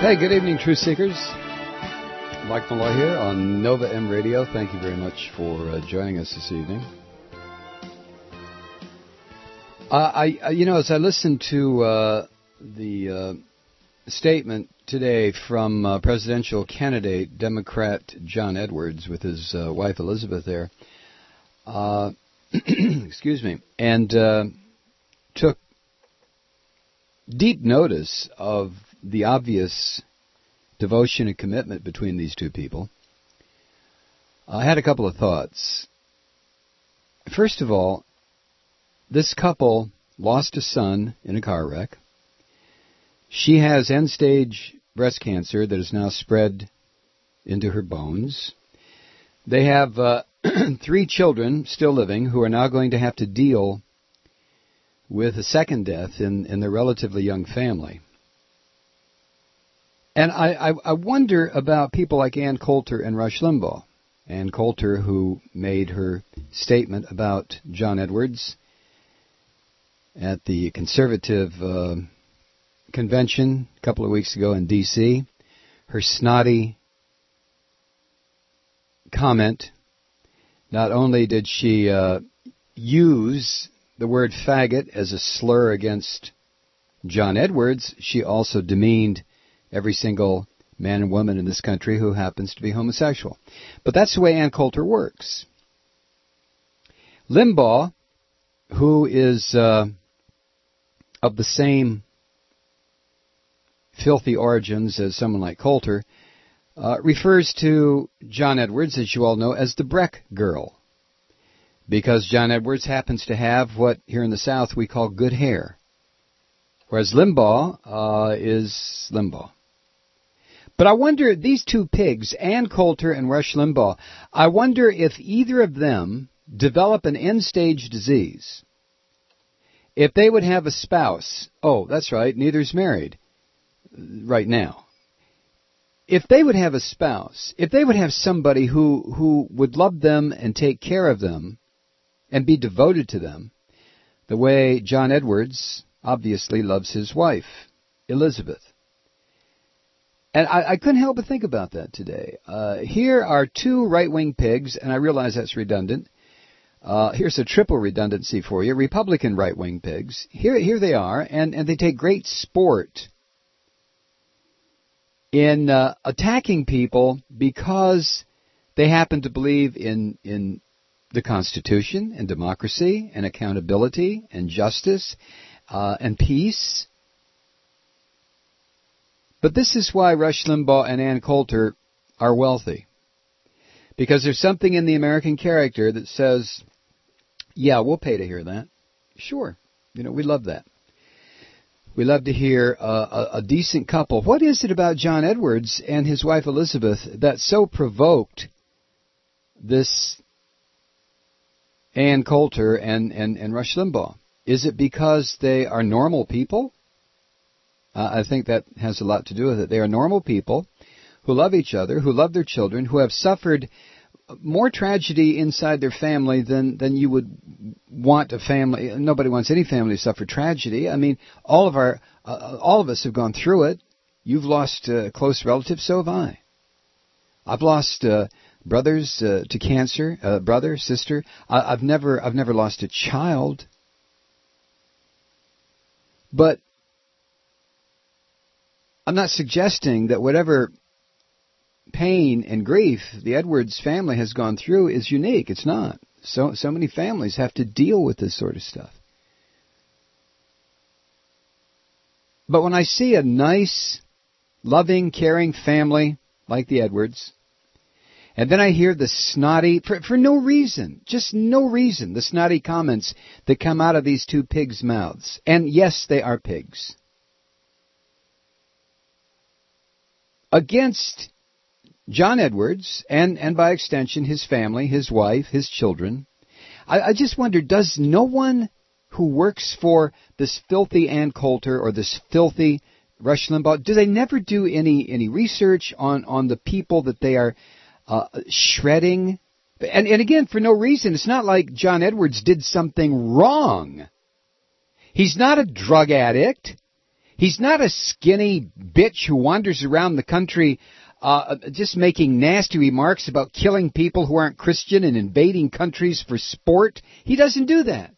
Hey, good evening, Truth Seekers. Mike Malloy here on Nova M Radio. Thank you very much for joining us this evening. As I listened to the statement today from presidential candidate Democrat John Edwards with his wife Elizabeth there, excuse me, and took deep notice of the obvious devotion and commitment between these two people. I had a couple of thoughts. First of all, this couple lost a son in a car wreck. She has end-stage breast cancer that has now spread into her bones. They have 3 children still living who are now going to have to deal with a second death in their relatively young family. And I wonder about people like Ann Coulter and Rush Limbaugh. Ann Coulter, who made her statement about John Edwards at the conservative convention a couple of weeks ago in D.C., her snotty comment, not only did she use the word faggot as a slur against John Edwards, she also demeaned every single man and woman in this country who happens to be homosexual. But that's the way Ann Coulter works. Limbaugh, who is of the same filthy origins as someone like Coulter, refers to John Edwards, as you all know, as the Breck girl, because John Edwards happens to have what here in the South we call good hair, whereas Limbaugh is Limbaugh. But I wonder, these two pigs, Ann Coulter and Rush Limbaugh, I wonder if either of them develop an end-stage disease, if they would have a spouse. Oh, that's right, neither's married right now. If they would have a spouse, if they would have somebody who would love them and take care of them and be devoted to them, the way John Edwards obviously loves his wife, Elizabeth. And I couldn't help but think about that today. Here are 2 right-wing pigs, and I realize that's redundant. Here's a triple redundancy for you. Republican right-wing pigs. Here they are, and they take great sport in attacking people because they happen to believe in the Constitution and democracy and accountability and justice and peace. But this is why Rush Limbaugh and Ann Coulter are wealthy. Because there's something in the American character that says, yeah, we'll pay to hear that. Sure. We love that. We love to hear a decent couple. What is it about John Edwards and his wife Elizabeth that so provoked this Ann Coulter and Rush Limbaugh? Is it because they are normal people? I think that has a lot to do with it. They are normal people who love each other, who love their children, who have suffered more tragedy inside their family than you would want a family. Nobody wants any family to suffer tragedy. I mean, all of us have gone through it. You've lost close relatives, so have I. I've lost brothers to cancer, brother, sister. I've never lost a child. But I'm not suggesting that whatever pain and grief the Edwards family has gone through is unique. It's not. So many families have to deal with this sort of stuff. But when I see a nice, loving, caring family like the Edwards, and then I hear the snotty, for no reason, just no reason, the snotty comments that come out of these 2 pigs' mouths. And yes, they are pigs. Against John Edwards, and by extension his family, his wife, his children. I just wonder, does no one who works for this filthy Ann Coulter or this filthy Rush Limbaugh, do they never do any research on the people that they are shredding? And again, for no reason. It's not like John Edwards did something wrong. He's not a drug addict. He's not a skinny bitch who wanders around the country just making nasty remarks about killing people who aren't Christian and invading countries for sport. He doesn't do that.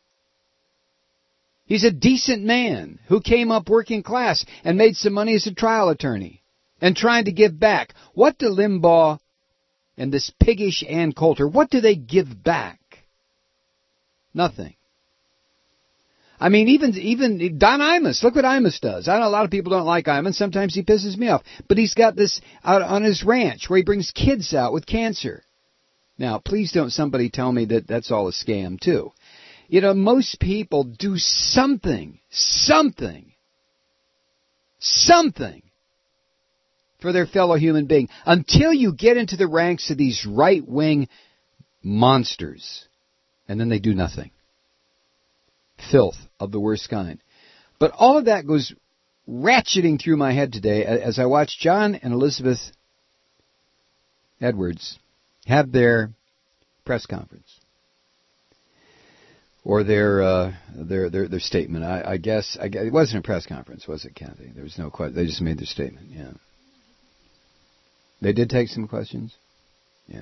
He's a decent man who came up working class and made some money as a trial attorney and trying to give back. What do Limbaugh and this piggish Ann Coulter, what do they give back? Nothing. I mean, even Don Imus, look what Imus does. I know a lot of people don't like Imus. Sometimes he pisses me off. But he's got this out on his ranch where he brings kids out with cancer. Now, please don't somebody tell me that that's all a scam, too. You know, most people do something for their fellow human being until you get into the ranks of these right-wing monsters. And then they do nothing. Filth of the worst kind. But all of that goes ratcheting through my head today as I watch John and Elizabeth Edwards have their press conference. Or their statement. I guess it wasn't a press conference, was it, Kathy? There was no question. They just made their statement, yeah. They did take some questions? Yeah.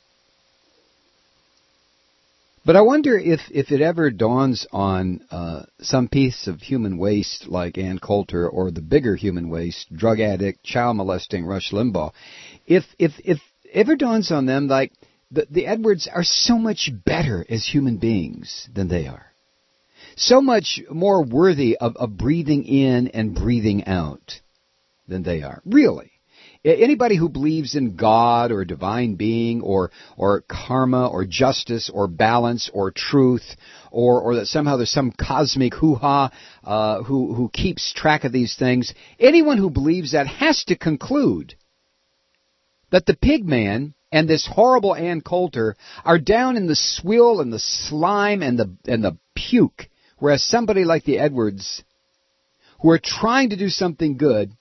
But I wonder if it ever dawns on some piece of human waste like Ann Coulter or the bigger human waste, drug addict, child molesting Rush Limbaugh, if ever dawns on them like the Edwards are so much better as human beings than they are. So much more worthy of breathing in and breathing out than they are. Really. Anybody who believes in God or a divine being or karma or justice or balance or truth or that somehow there's some cosmic hoo-ha who keeps track of these things, anyone who believes that has to conclude that the pig man and this horrible Ann Coulter are down in the swill and the slime and the puke, whereas somebody like the Edwards, who are trying to do something good,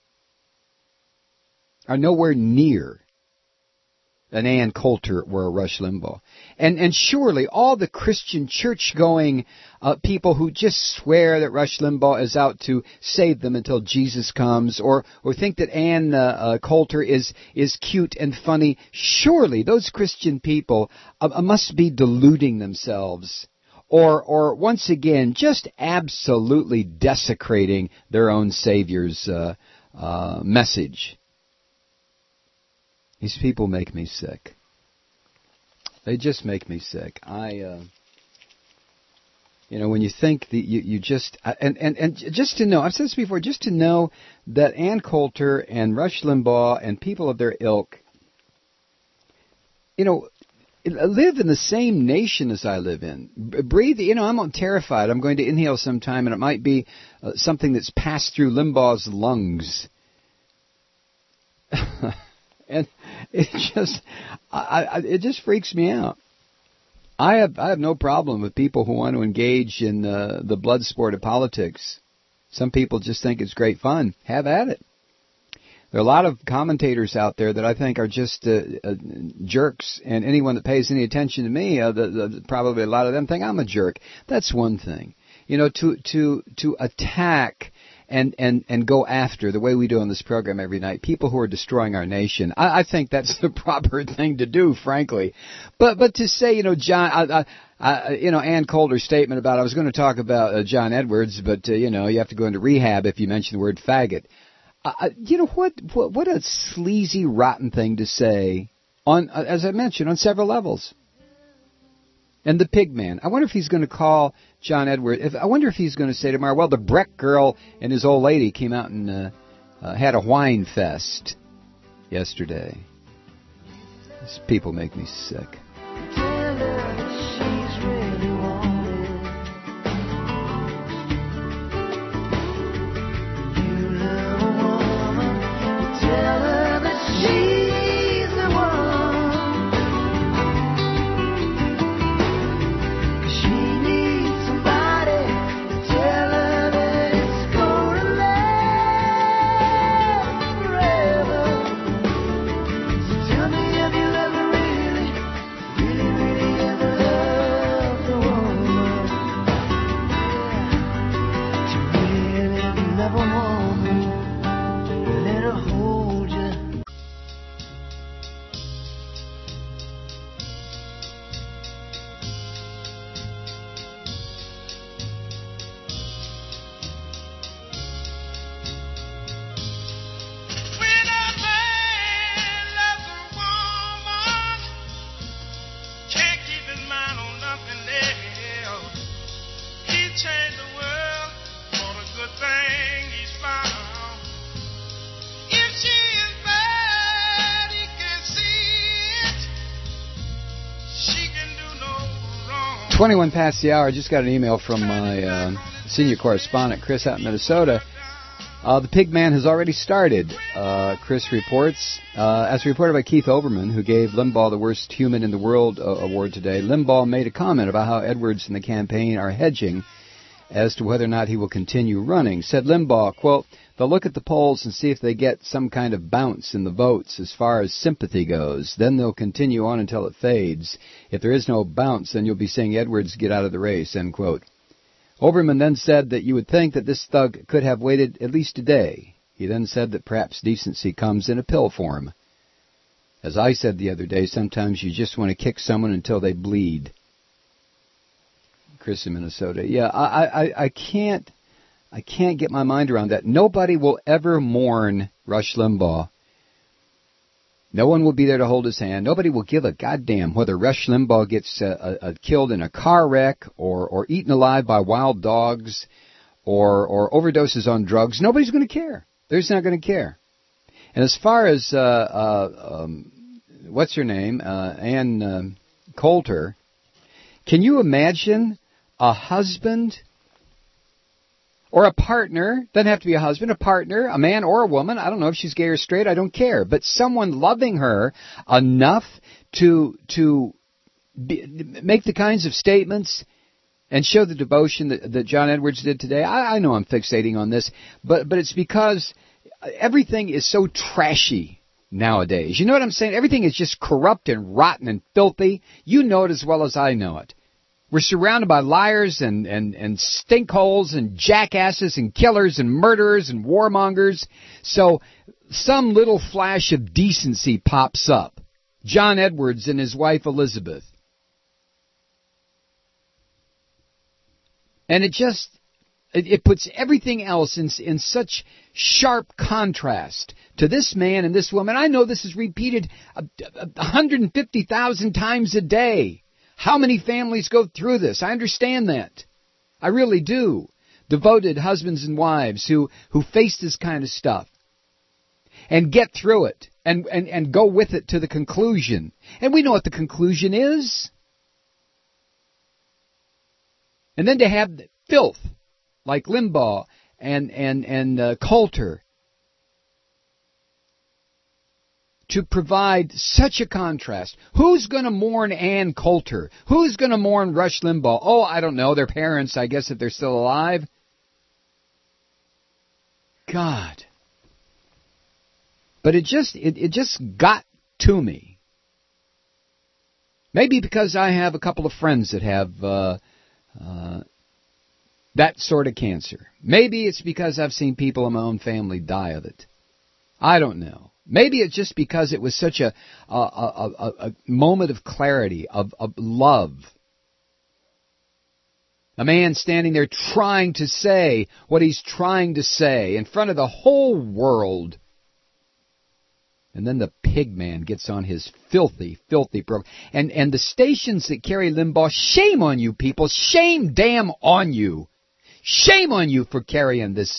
are nowhere near an Ann Coulter or a Rush Limbaugh. And surely all the Christian church-going people who just swear that Rush Limbaugh is out to save them until Jesus comes, or think that Ann Coulter is cute and funny, surely those Christian people must be deluding themselves, or once again just absolutely desecrating their own Savior's message. These people make me sick. They just make me sick. When you think that you just, and just to know, I've said this before, just to know that Ann Coulter and Rush Limbaugh and people of their ilk, live in the same nation as I live in. Breathe, I'm terrified. I'm going to inhale sometime, and it might be something that's passed through Limbaugh's lungs. And it just freaks me out. I have no problem with people who want to engage in the blood sport of politics. Some people just think it's great fun. Have at it. There are a lot of commentators out there that I think are just jerks, and anyone that pays any attention to me, probably a lot of them think I'm a jerk. That's one thing. To attack and go after, the way we do on this program every night, people who are destroying our nation. I think that's the proper thing to do, frankly. But to say, John, Ann Coulter's statement about, I was going to talk about John Edwards, but, you have to go into rehab if you mention the word faggot. What a sleazy, rotten thing to say on, as I mentioned, on several levels. And the pig man. I wonder if he's going to call John Edwards. I wonder if he's going to say tomorrow, well, the Breck girl and his old lady came out and had a wine fest yesterday. These people make me sick. love a woman, let her hold you. When a man loves a woman, can't keep his mind on nothing else. He changed the world for the good thing he's found. If she is bad, he can see it. She can do no wrong. 21 past the hour. I just got an email from my senior correspondent, Chris, out in Minnesota. The pig man has already started, Chris reports. As reported by Keith Olbermann, who gave Limbaugh the Worst Human in the World award today, Limbaugh made a comment about how Edwards and the campaign are hedging as to whether or not he will continue running. Said Limbaugh, quote, "They'll look at the polls and see if they get some kind of bounce in the votes as far as sympathy goes. Then they'll continue on until it fades. If there is no bounce, then you'll be seeing Edwards get out of the race," end quote. Olbermann then said that you would think that this thug could have waited at least a day. He then said that perhaps decency comes in a pill form. As I said the other day, sometimes you just want to kick someone until they bleed. Chris in Minnesota. Yeah, I can't get my mind around that. Nobody will ever mourn Rush Limbaugh. No one will be there to hold his hand. Nobody will give a goddamn whether Rush Limbaugh gets killed in a car wreck or eaten alive by wild dogs or overdoses on drugs. Nobody's going to care. They're just not going to care. And as far as what's her name, Ann Coulter, can you imagine a husband or a partner, doesn't have to be a husband, a partner, a man or a woman, I don't know if she's gay or straight, I don't care, but someone loving her enough to make the kinds of statements and show the devotion that John Edwards did today? I know I'm fixating on this, but it's because everything is so trashy nowadays. You know what I'm saying? Everything is just corrupt and rotten and filthy. You know it as well as I know it. We're surrounded by liars and stinkholes and jackasses and killers and murderers and warmongers. So some little flash of decency pops up. John Edwards and his wife Elizabeth. And it puts everything else in such sharp contrast to this man and this woman. I know this is repeated 150,000 times a day. How many families go through this? I understand that. I really do. Devoted husbands and wives who face this kind of stuff and get through it and go with it to the conclusion. And we know what the conclusion is. And then to have filth like Limbaugh and Coulter to provide such a contrast. Who's going to mourn Ann Coulter? Who's going to mourn Rush Limbaugh? Oh, I don't know. Their parents, I guess, if they're still alive. God. But it just got to me. Maybe because I have a couple of friends that have that sort of cancer. Maybe it's because I've seen people in my own family die of it. I don't know. Maybe it's just because it was such a moment of clarity, of love. A man standing there trying to say what he's trying to say in front of the whole world. And then the pig man gets on his filthy, filthy program. And the stations that carry Limbaugh, shame on you people. Shame damn on you. Shame on you for carrying this.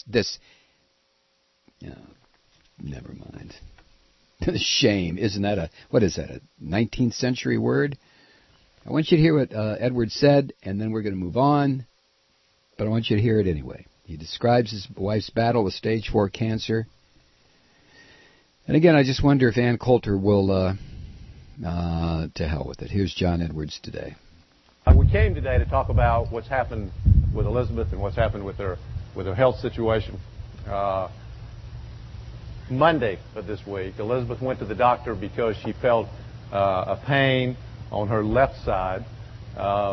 Never mind. Shame. Isn't that a 19th century word? I want you to hear what Edwards said, and then we're going to move on. But I want you to hear it anyway. He describes his wife's battle with stage 4 cancer. And again, I just wonder if Ann Coulter will, to hell with it. Here's John Edwards today. We came today to talk about what's happened with Elizabeth and what's happened with her health situation. Monday of this week, Elizabeth went to the doctor because she felt a pain on her left side.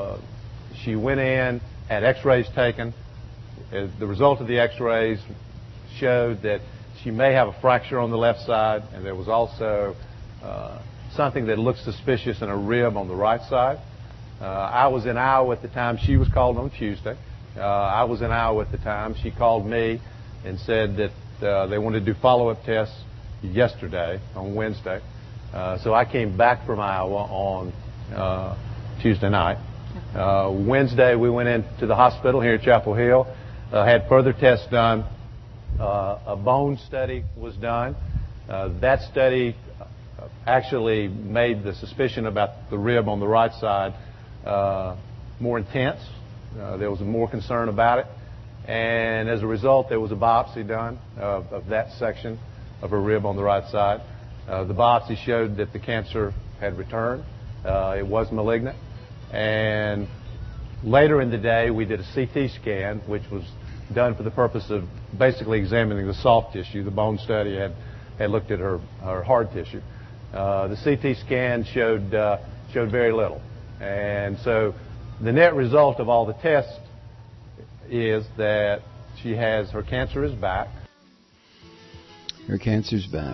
She went in, had x-rays taken. As the result of the x-rays, showed that she may have a fracture on the left side, and there was also something that looked suspicious in her rib on the right side. I was in Iowa at the time. She was called on Tuesday. I was in Iowa at the time. She called me and said that they wanted to do follow-up tests yesterday, on Wednesday. So I came back from Iowa on Tuesday night. Wednesday, we went into the hospital here at Chapel Hill, had further tests done. A bone study was done. That study actually made the suspicion about the rib on the right side more intense. There was more concern about it. And as a result, there was a biopsy done of that section of her rib on the right side. The biopsy showed that the cancer had returned. It was malignant. And later in the day, we did a CT scan, which was done for the purpose of basically examining the soft tissue. The bone study had looked at her hard tissue. The CT scan showed very little. And so the net result of all the tests is that her cancer is back. Her cancer's back.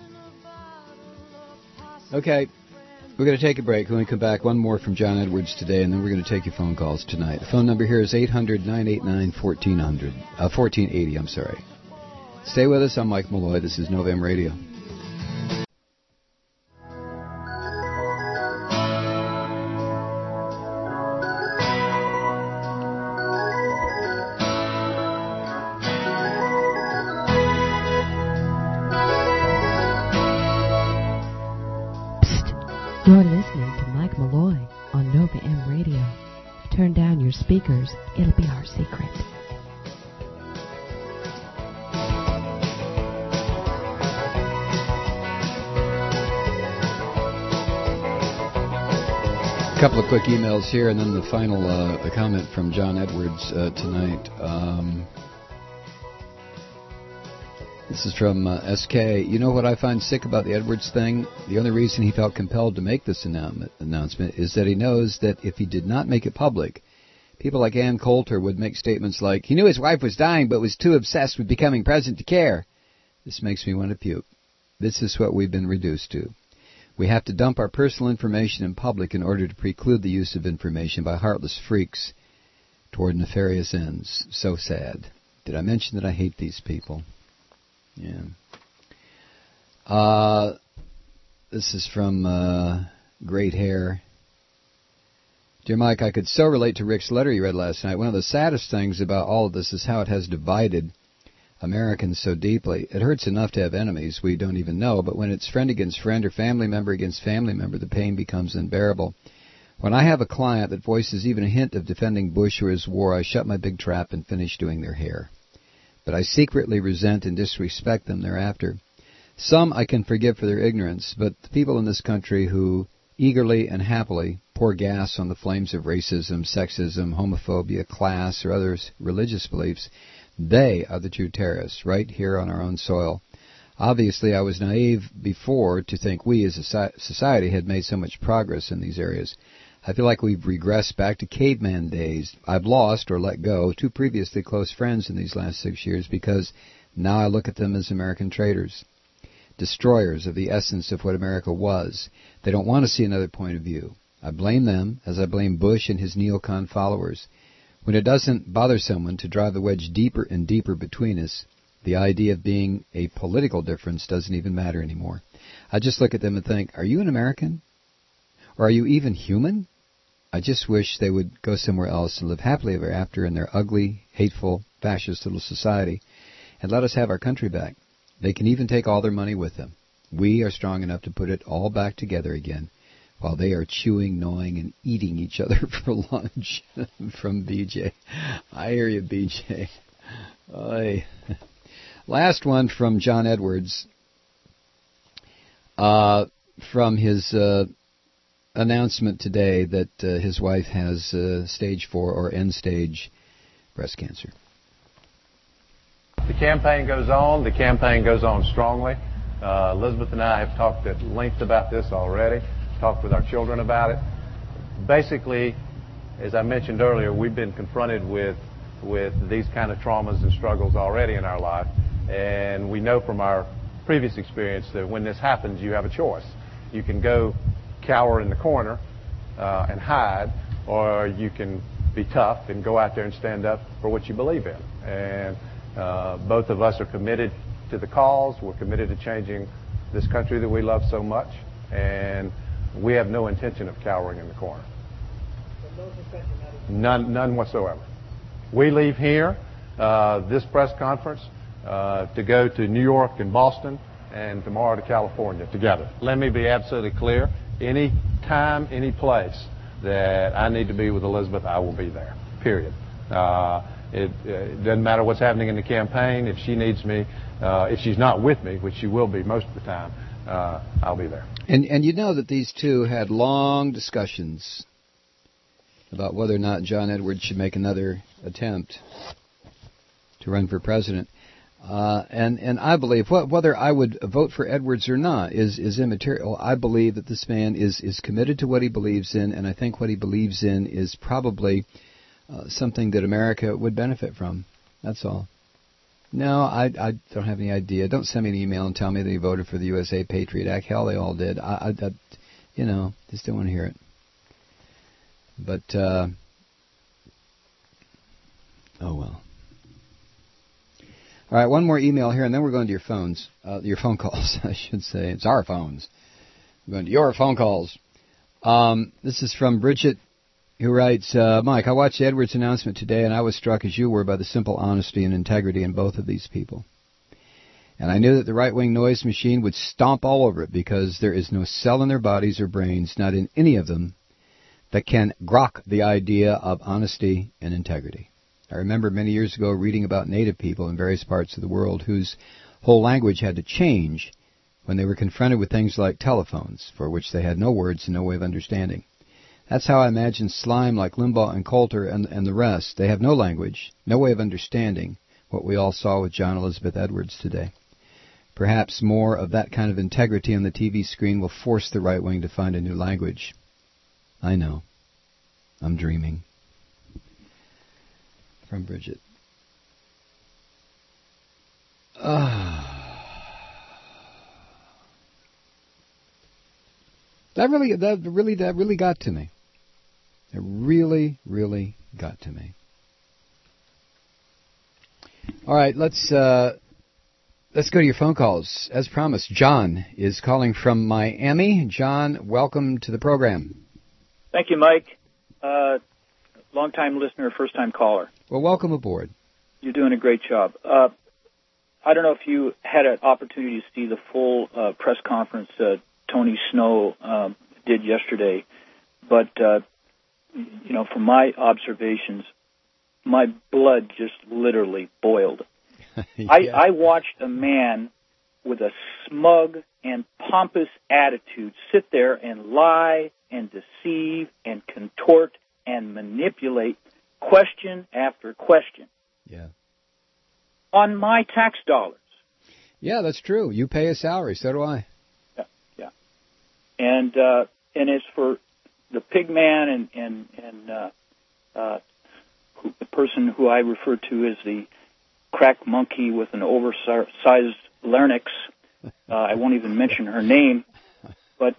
Okay, we're going to take a break. When we come back, one more from John Edwards today, and then we're going to take your phone calls tonight. The phone number here is 800-989-1480. I'm sorry. Stay with us. I'm Mike Malloy. This is Novem Radio. You're listening to Mike Malloy on Nova M Radio. Turn down your speakers. It'll be our secret. A couple of quick emails here, and then the final comment from John Edwards tonight. This is from SK. You know what I find sick about the Edwards thing? The only reason he felt compelled to make this announcement is that he knows that if he did not make it public, people like Ann Coulter would make statements like, he knew his wife was dying but was too obsessed with becoming present to care. This makes me want to puke. This is what we've been reduced to. We have to dump our personal information in public in order to preclude the use of information by heartless freaks toward nefarious ends. So sad. Did I mention that I hate these people? Yeah. This is from Great Hair. Dear Mike, I could so relate to Rick's letter you read last night. One of the saddest things about all of this is how it has divided Americans so deeply. It hurts enough to have enemies we don't even know, but when it's friend against friend or family member against family member, the pain becomes unbearable. When I have a client that voices even a hint of defending Bush or his war, I shut my big trap and finish doing their hair. But I secretly resent and disrespect them thereafter. Some I can forgive for their ignorance, but the people in this country who eagerly and happily pour gas on the flames of racism, sexism, homophobia, class, or other religious beliefs, they are the true terrorists, right here on our own soil. Obviously, I was naive before to think we as a society had made so much progress in these areas. I feel like we've regressed back to caveman days. I've lost or let go 2 previously close friends in these last 6 years because now I look at them as American traitors, destroyers of the essence of what America was. They don't want to see another point of view. I blame them as I blame Bush and his neocon followers. When it doesn't bother someone to drive the wedge deeper and deeper between us, the idea of being a political difference doesn't even matter anymore. I just look at them and think, are you an American? Or are you even human? I just wish they would go somewhere else and live happily ever after in their ugly, hateful, fascist little society and let us have our country back. They can even take all their money with them. We are strong enough to put it all back together again while they are chewing, gnawing, and eating each other for lunch. From BJ. I hear you, BJ. Oy. Last one from John Edwards. From his announcement today that his wife has stage 4 or end-stage breast cancer. The campaign goes on. The campaign goes on strongly. Elizabeth and I have talked at length about this already, talked with our children about it. Basically, as I mentioned earlier, we've been confronted with these kind of traumas and struggles already in our life. And we know from our previous experience that when this happens, you have a choice. You can go cower in the corner and hide, or you can be tough and go out there and stand up for what you believe in. And both of us are committed to the cause. We're committed to changing this country that we love so much, and we have no intention of cowering in the corner. None whatsoever. We leave here, this press conference, to go to New York and Boston, and tomorrow to California together. Let me be absolutely clear. Any time, any place that I need to be with Elizabeth, I will be there, period. It doesn't matter what's happening in the campaign. If she needs me, if she's not with me, which she will be most of the time, I'll be there. And you know that these two had long discussions about whether or not John Edwards should make another attempt to run for president. And I believe whether I would vote for Edwards or not is immaterial. I believe that this man is committed to what he believes in, and I think what he believes in is probably something that America would benefit from. That's all. No, I don't have any idea. Don't send me an email and tell me that he voted for the USA Patriot Act. Hell, they all did. Just don't want to hear it. But, oh well. All right, one more email here, and then we're going to your phones, your phone calls, I should say. It's our phones. We're going to your phone calls. This is from Bridget, who writes, Mike, I watched Edwards' announcement today, and I was struck as you were by the simple honesty and integrity in both of these people. And I knew that the right-wing noise machine would stomp all over it because there is no cell in their bodies or brains, not in any of them, that can grok the idea of honesty and integrity. I remember many years ago reading about native people in various parts of the world whose whole language had to change when they were confronted with things like telephones, for which they had no words and no way of understanding. That's how I imagine slime like Limbaugh and Coulter and the rest. They have no language, no way of understanding what we all saw with John Elizabeth Edwards today. Perhaps more of that kind of integrity on the TV screen will force the right wing to find a new language. I know. I'm dreaming. From Bridget. That really got to me. It really, really got to me. All right, let's go to your phone calls. As promised, John is calling from Miami. John, welcome to the program. Thank you, Mike. Long-time listener, first-time caller. Well, welcome aboard. You're doing a great job. I don't know if you had an opportunity to see the full press conference Tony Snow did yesterday, but from my observations, my blood just literally boiled. Yeah. I watched a man with a smug and pompous attitude sit there and lie and deceive and contort and manipulate question after question. Yeah. On my tax dollars. Yeah, that's true. You pay a salary, so do I. Yeah. And as for the pig man and the person who I refer to as the crack monkey with an oversized larynx, I won't even mention her name, but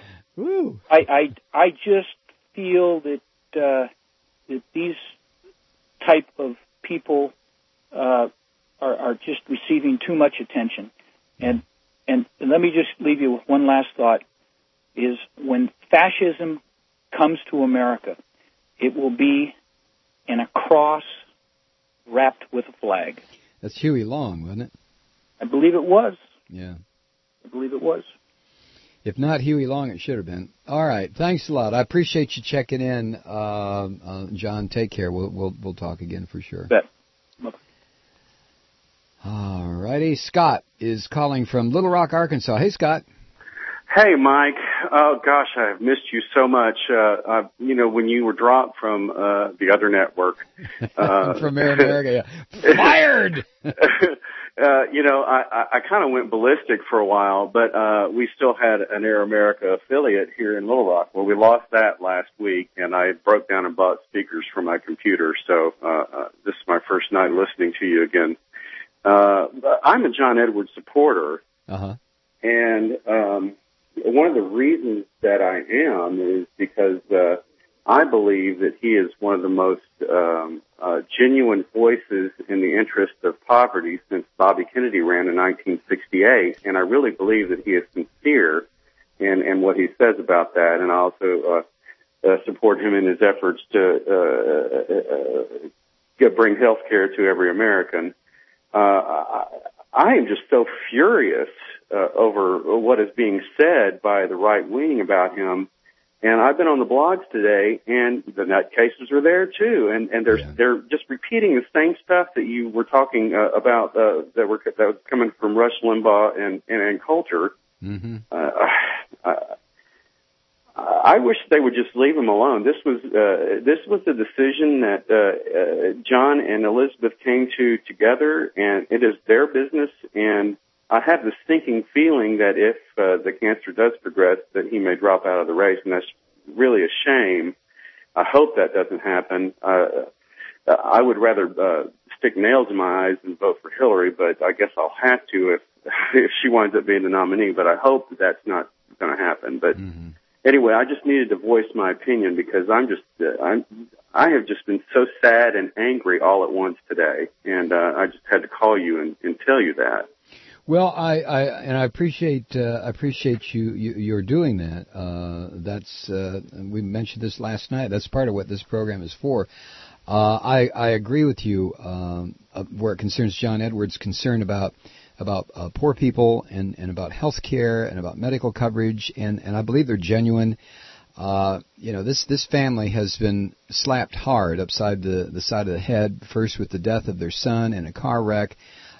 I just feel that these type of people are just receiving too much attention. And let me just leave you with one last thought, is when fascism comes to America, it will be in a cross wrapped with a flag. That's Huey Long, wasn't it? I believe it was. Yeah. I believe it was. If not Huey Long, it should have been. All right. Thanks a lot. I appreciate you checking in, John. Take care. We'll talk again for sure. Bet. All righty. Scott is calling from Little Rock, Arkansas. Hey, Scott. Hey, Mike. Oh, gosh, I've missed you so much. When you were dropped from the other network. From Air America, yeah. Fired! I kind of went ballistic for a while, but we still had an Air America affiliate here in Little Rock. Well, we lost that last week, and I broke down and bought speakers for my computer, so this is my first night listening to you again. I'm a John Edwards supporter, Uh-huh. and one of the reasons that I am is because I believe that he is one of the most genuine voices in the interest of poverty since Bobby Kennedy ran in 1968, and I really believe that he is sincere in what he says about that, and I also support him in his efforts to bring health care to every American. I am just so furious over what is being said by the right wing about him. And I've been on the blogs today, and the nutcases are there too, and they're just repeating the same stuff that you were talking about that was coming from Rush Limbaugh and Coulter. Mm-hmm. I wish they would just leave him alone. This was a decision that John and Elizabeth came to together, and it is their business. And I have this sinking feeling that if the cancer does progress, that he may drop out of the race, and that's really a shame. I hope that doesn't happen. I would rather stick nails in my eyes and vote for Hillary, but I guess I'll have to if she winds up being the nominee. But I hope that that's not going to happen. But anyway, I just needed to voice my opinion because I have just been so sad and angry all at once today, and I just had to call you and tell you that. Well, I appreciate you're doing that. That's we mentioned this last night. That's part of what this program is for. I agree with you where it concerns John Edwards' concern about poor people and about health care and about medical coverage, and I believe they're genuine. This family has been slapped hard upside the side of the head, first with the death of their son in a car wreck,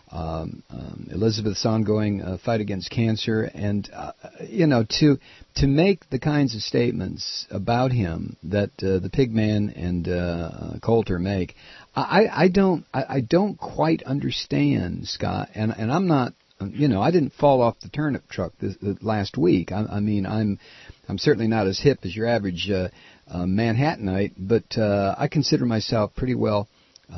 Elizabeth's ongoing fight against cancer, and to make the kinds of statements about him that the Pigman and Coulter make, I don't quite understand, Scott, and I'm not, I didn't fall off the turnip truck last week. I mean, I'm certainly not as hip as your average Manhattanite, but I consider myself pretty well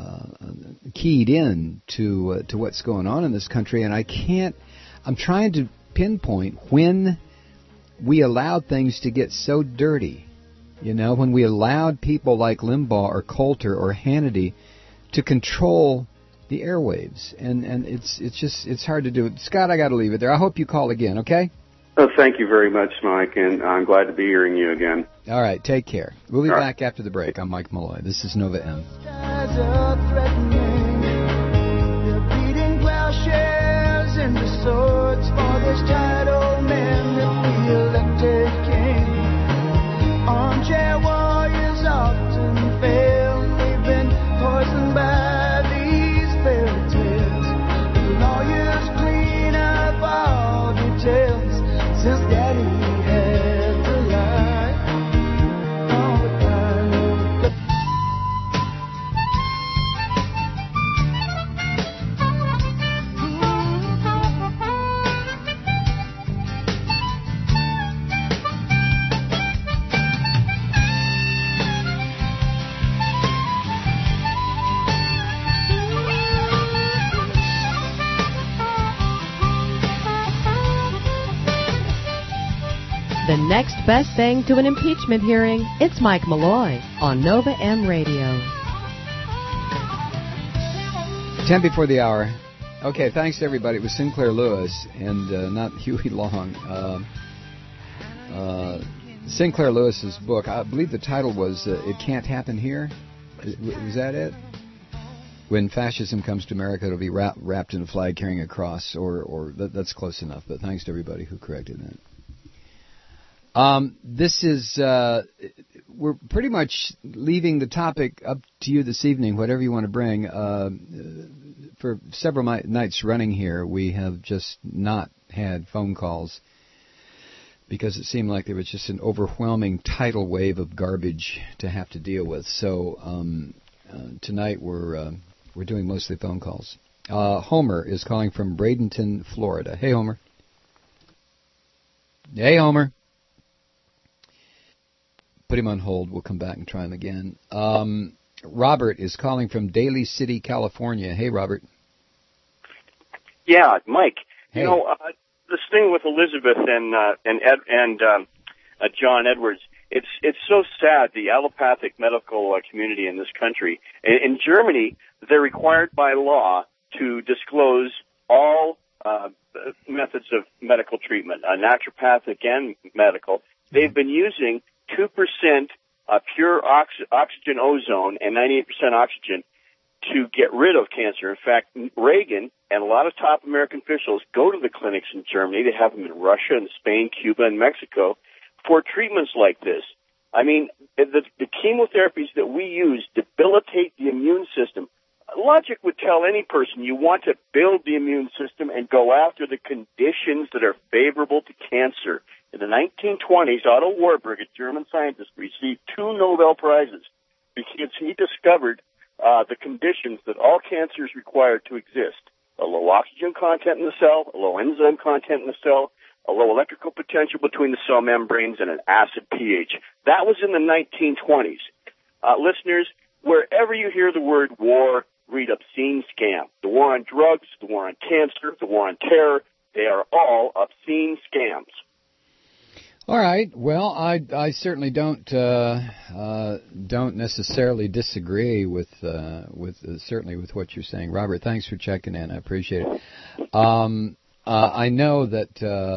keyed in to what's going on in this country, and I'm trying to pinpoint when we allowed things to get so dirty, when we allowed people like Limbaugh or Coulter or Hannity to control the airwaves, and it's hard to do it. Scott, I got to leave it there. I hope you call again, okay? Oh, thank you very much, Mike, and I'm glad to be hearing you again. All right, take care. We'll be back after the break. I'm Mike Malloy. This is Nova M. They're beating plowshares into swords for this tired old man that we elected king. Armchair warriors often fail. They've been poisoned by these fairy tales. The lawyers clean up all details. Since Daddy had to lie all the time. The next best thing to an impeachment hearing, it's Mike Malloy on Nova M Radio. 10 before the hour. Okay, thanks to everybody. It was Sinclair Lewis and not Huey Long. Sinclair Lewis's book, I believe the title was It Can't Happen Here. Was that it? When fascism comes to America, it'll be wrapped in a flag carrying a cross, or that's close enough. But thanks to everybody who corrected that. This is, we're pretty much leaving the topic up to you this evening, whatever you want to bring. For several nights running here, we have just not had phone calls because it seemed like there was just an overwhelming tidal wave of garbage to have to deal with. So tonight we're doing mostly phone calls. Homer is calling from Bradenton, Florida. Hey, Homer. Hey, Homer. Put him on hold. We'll come back and try him again. Robert is calling from Daly City, California. Hey, Robert. Yeah, Mike. Hey. You know, this thing with Elizabeth and John Edwards, it's so sad. The allopathic medical community in this country. In Germany, they're required by law to disclose all methods of medical treatment, naturopathic and medical. They've been using 2% pure oxygen ozone and 98% oxygen to get rid of cancer. In fact, Reagan and a lot of top American officials go to the clinics in Germany. They have them in Russia and Spain, Cuba, and Mexico for treatments like this. I mean, the chemotherapies that we use debilitate the immune system. Logic would tell any person you want to build the immune system and go after the conditions that are favorable to cancer. In the 1920s, Otto Warburg, a German scientist, received 2 Nobel Prizes because he discovered the conditions that all cancers require to exist. A low oxygen content in the cell, a low enzyme content in the cell, a low electrical potential between the cell membranes, and an acid pH. That was in the 1920s. Listeners, wherever you hear the word war, read obscene scam. The war on drugs, the war on cancer, the war on terror, they are all obscene scams. All right. Well, I certainly don't necessarily disagree with certainly with what you're saying, Robert. Thanks for checking in. I appreciate it. I know that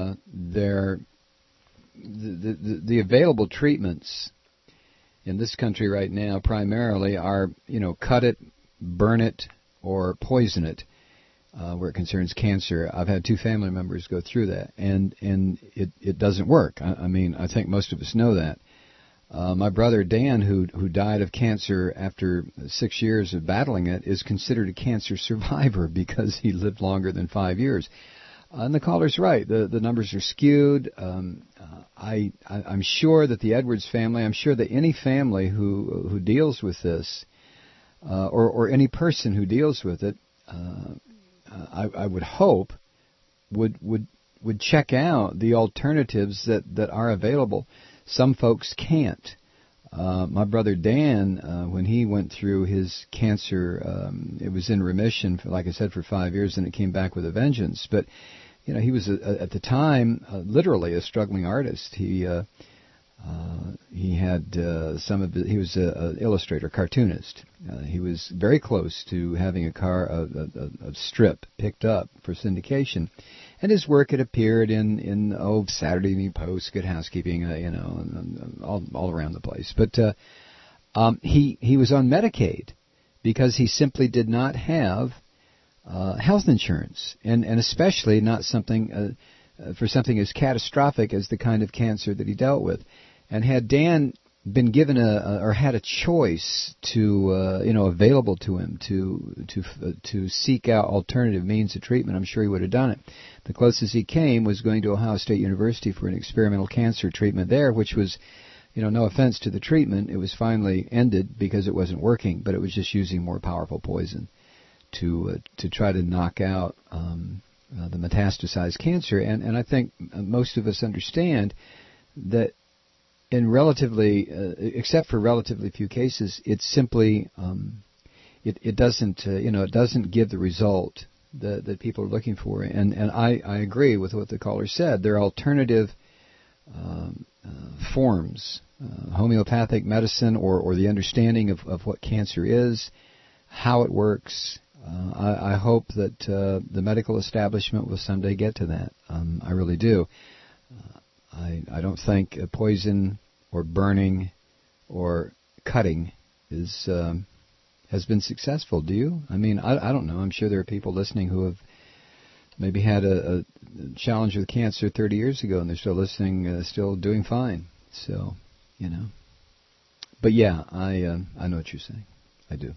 the available treatments in this country right now primarily are, cut it, burn it, or poison it. Where it concerns cancer. I've had 2 family members go through that, and it doesn't work. I mean, I think most of us know that. My brother Dan, who died of cancer after 6 years of battling it, is considered a cancer survivor because he lived longer than 5 years. And the caller's right. The numbers are skewed. I'm sure that the Edwards family, I'm sure that any family who deals with this, or any person who deals with it, I would hope would check out the alternatives that are available. Some folks can't. My brother Dan, when he went through his cancer, it was in remission, like I said, for 5 years, and it came back with a vengeance. But he was at the time literally a struggling artist. He had he was an illustrator, cartoonist. He was very close to having a strip picked up for syndication, and his work had appeared in Saturday Evening Post, Good Housekeeping, all around the place. But he was on Medicaid because he simply did not have health insurance, and especially not something for something as catastrophic as the kind of cancer that he dealt with. And had Dan been given or had a choice to available to him to seek out alternative means of treatment, I'm sure he would have done it. The closest he came was going to Ohio State University for an experimental cancer treatment there, which was, no offense to the treatment, it was finally ended because it wasn't working, but it was just using more powerful poison to try to knock out the metastasized cancer. And I think most of us understand that in relatively, except for relatively few cases, it's simply it doesn't give the result that people are looking for. And I agree with what the caller said. There are alternative forms, homeopathic medicine, or the understanding of what cancer is, how it works. I hope that the medical establishment will someday get to that. I really do. I don't think poison or burning or cutting has been successful. Do you? I mean, I don't know. I'm sure there are people listening who have maybe had a challenge with cancer 30 years ago, and they're still listening, still doing fine. So, But yeah, I know what you're saying. I do.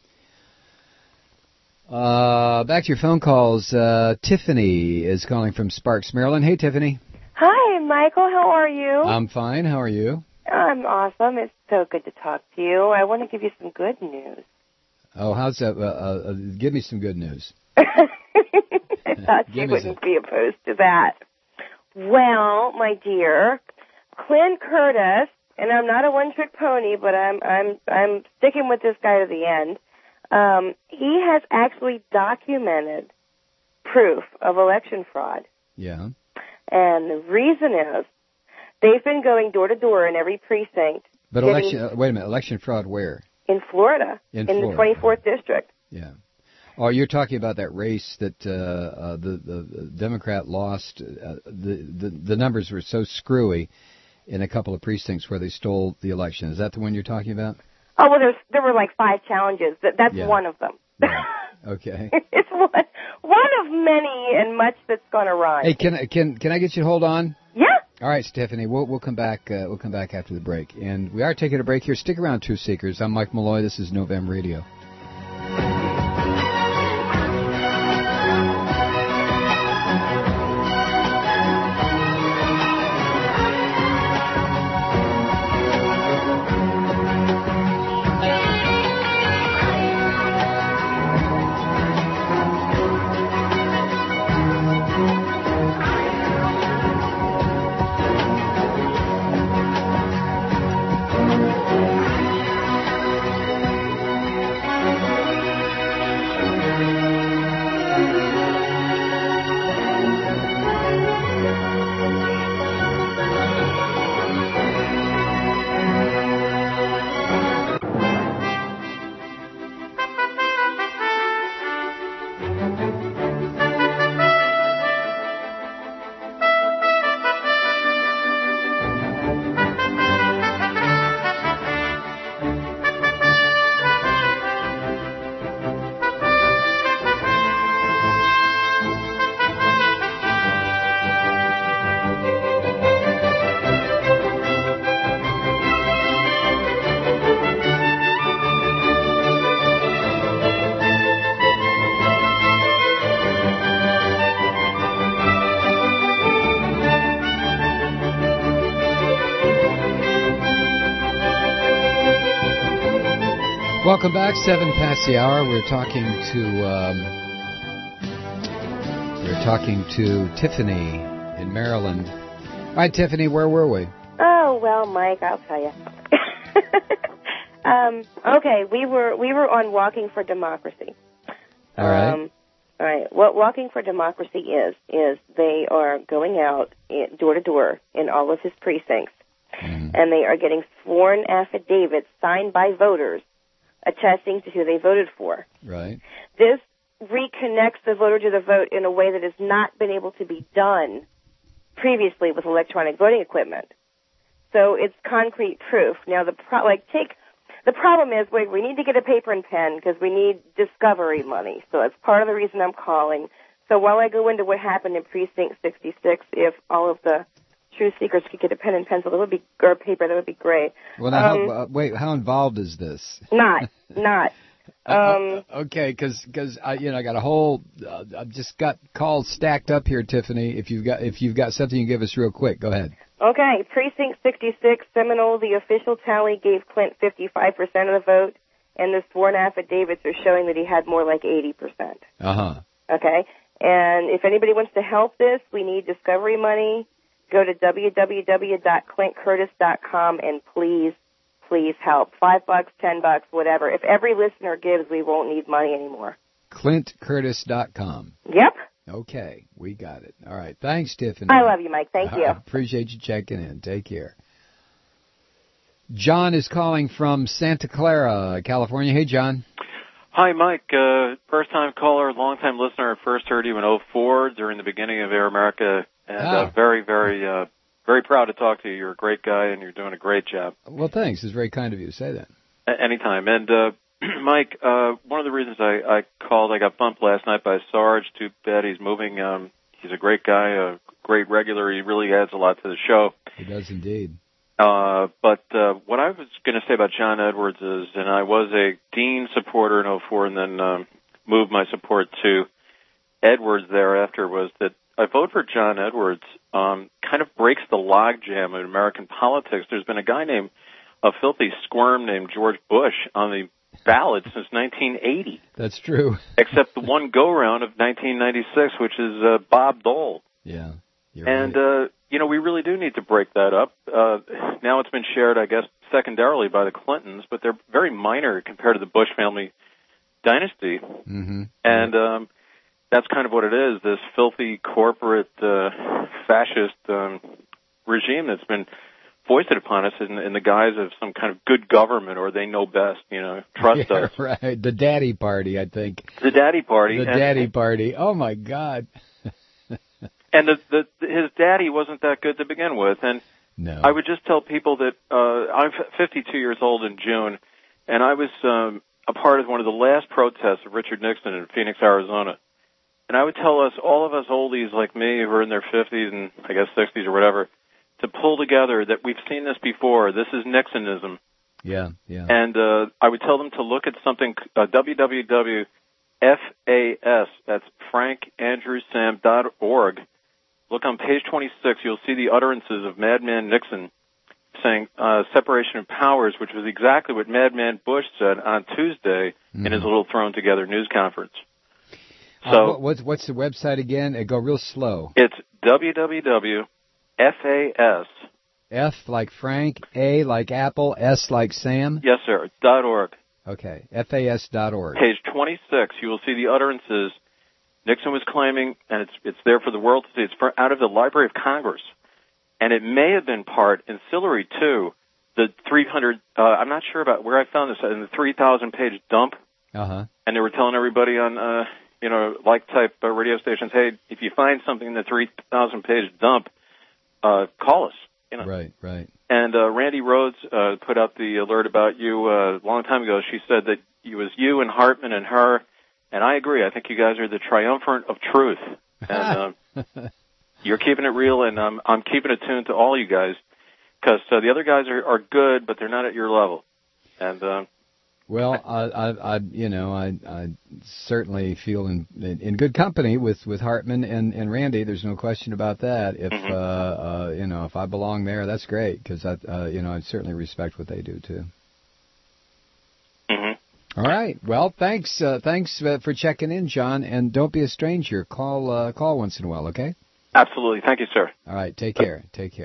Back to your phone calls. Tiffany is calling from Sparks, Maryland. Hey, Tiffany. Hi, Michael. How are you? I'm fine. How are you? I'm awesome. It's so good to talk to you. I want to give you some good news. Oh, how's that? Give me some good news. I thought you wouldn't be opposed to that. Well, my dear, Clint Curtis, and I'm not a one-trick pony, but I'm sticking with this guy to the end. He has actually documented proof of election fraud. Yeah. And the reason is they've been going door to door in every precinct. But wait a minute, election fraud where? In Florida, in the 24th district. Yeah. Oh, you're talking about that race that the Democrat lost. The numbers were so screwy in a couple of precincts where they stole the election. Is that the one you're talking about? Oh, well, there were like 5 challenges. That's one of them. Right. Okay. It's one of many and much that's gone awry. Hey, can I get you to hold on? Yeah. All right, Stephanie. We'll come back. We'll come back after the break, and we are taking a break here. Stick around, Truth Seekers. I'm Mike Malloy. This is Novem Radio. Welcome back. 7 past the hour. We're talking to Tiffany in Maryland. All right, Tiffany, where were we? Oh well, Mike, I'll tell you. Okay, we were on Walking for Democracy. All right. All right. What Walking for Democracy is they are going out door to door in all of his precincts, and they are getting sworn affidavits signed by voters attesting to who they voted for. Right. This reconnects the voter to the vote in a way that has not been able to be done previously with electronic voting equipment. So it's concrete proof. Now, the problem is we need to get a paper and pen because we need discovery money. So that's part of the reason I'm calling. So while I go into what happened in Precinct 66, if all of the Truth Seekers could get a pen and pencil, or paper, that would be great. Well, now, how involved is this? Not. Okay, because I got a whole. I've just got calls stacked up here, Tiffany. If you've got something, you give us real quick. Go ahead. Okay, Precinct 66, Seminole. The official tally gave Clint 55% of the vote, and the sworn affidavits are showing that he had more like 80%. Okay, and if anybody wants to help this, we need discovery money. Go to www.clintcurtis.com and please help. $5, $10, whatever. If every listener gives, we won't need money anymore. ClintCurtis.com. Yep. Okay, we got it. All right. Thanks, Tiffany. I love you, Mike. Thank you. I appreciate you checking in. Take care. John is calling from Santa Clara, California. Hey, John. Hi, Mike. First-time caller, long-time listener. I first heard you in 2004 during the beginning of Air America. And very, very, very proud to talk to you. You're a great guy, and you're doing a great job. Well, thanks. It's very kind of you to say that. Anytime. And, Mike, one of the reasons I called, I got bumped last night by Sarge. Too bad he's moving. He's a great guy, a great regular. He really adds a lot to the show. He does indeed. But what I was going to say about John Edwards is, and I was a Dean supporter in 2004 and then moved my support to Edwards thereafter, was that I vote for John Edwards kind of breaks the logjam in American politics. There's been a guy named, a filthy squirm named George Bush on the ballot since 1980. That's true. Except the one go-round of 1996, which is Bob Dole. Yeah. And, right. We really do need to break that up. Now it's been shared, I guess, secondarily by the Clintons, but they're very minor compared to the Bush family dynasty. Mm-hmm. And that's kind of what it is, this filthy corporate fascist regime that's been foisted upon us in the guise of some kind of good government, or they know best, trust us. Right, the daddy party, I think. The daddy party. The daddy party. Oh, my God. And his daddy wasn't that good to begin with. And no. I would just tell people that I'm 52 years old in June, and I was a part of one of the last protests of Richard Nixon in Phoenix, Arizona. And I would tell all of us oldies like me who are in their 50s and I guess 60s or whatever, to pull together that we've seen this before. This is Nixonism. Yeah. And I would tell them to look at something, www.FAS, that's frankandrewsam.org. Look on page 26, you'll see the utterances of Madman Nixon saying separation of powers, which was exactly what Madman Bush said on Tuesday in his little thrown together news conference. So what's the website again? Go real slow. It's www.FAS. F like Frank, A like Apple, S like Sam? Yes, sir. .org. Okay, FAS.org. Page 26, you will see the utterances Nixon was claiming, and it's there for the world to see. It's out of the Library of Congress. And it may have been part, ancillary to, the 300, I'm not sure about where I found this, in the 3,000-page dump. Uh-huh. And they were telling everybody on, like-type radio stations, hey, if you find something in the 3,000-page dump, call us. Right. And Randy Rhodes put out the alert about you a long time ago. She said that it was you and Hartman and her, and I agree. I think you guys are the triumvirate of truth. And you're keeping it real, and I'm keeping it tuned to all you guys, because the other guys are good, but they're not at your level. And well, I certainly feel in good company with Hartman and Randy. There's no question about that. If if I belong there, that's great, because I certainly respect what they do too. Mm-hmm. All right. Well, thanks for checking in, John, and don't be a stranger. Call once in a while, okay? Absolutely. Thank you, sir. All right. Take care.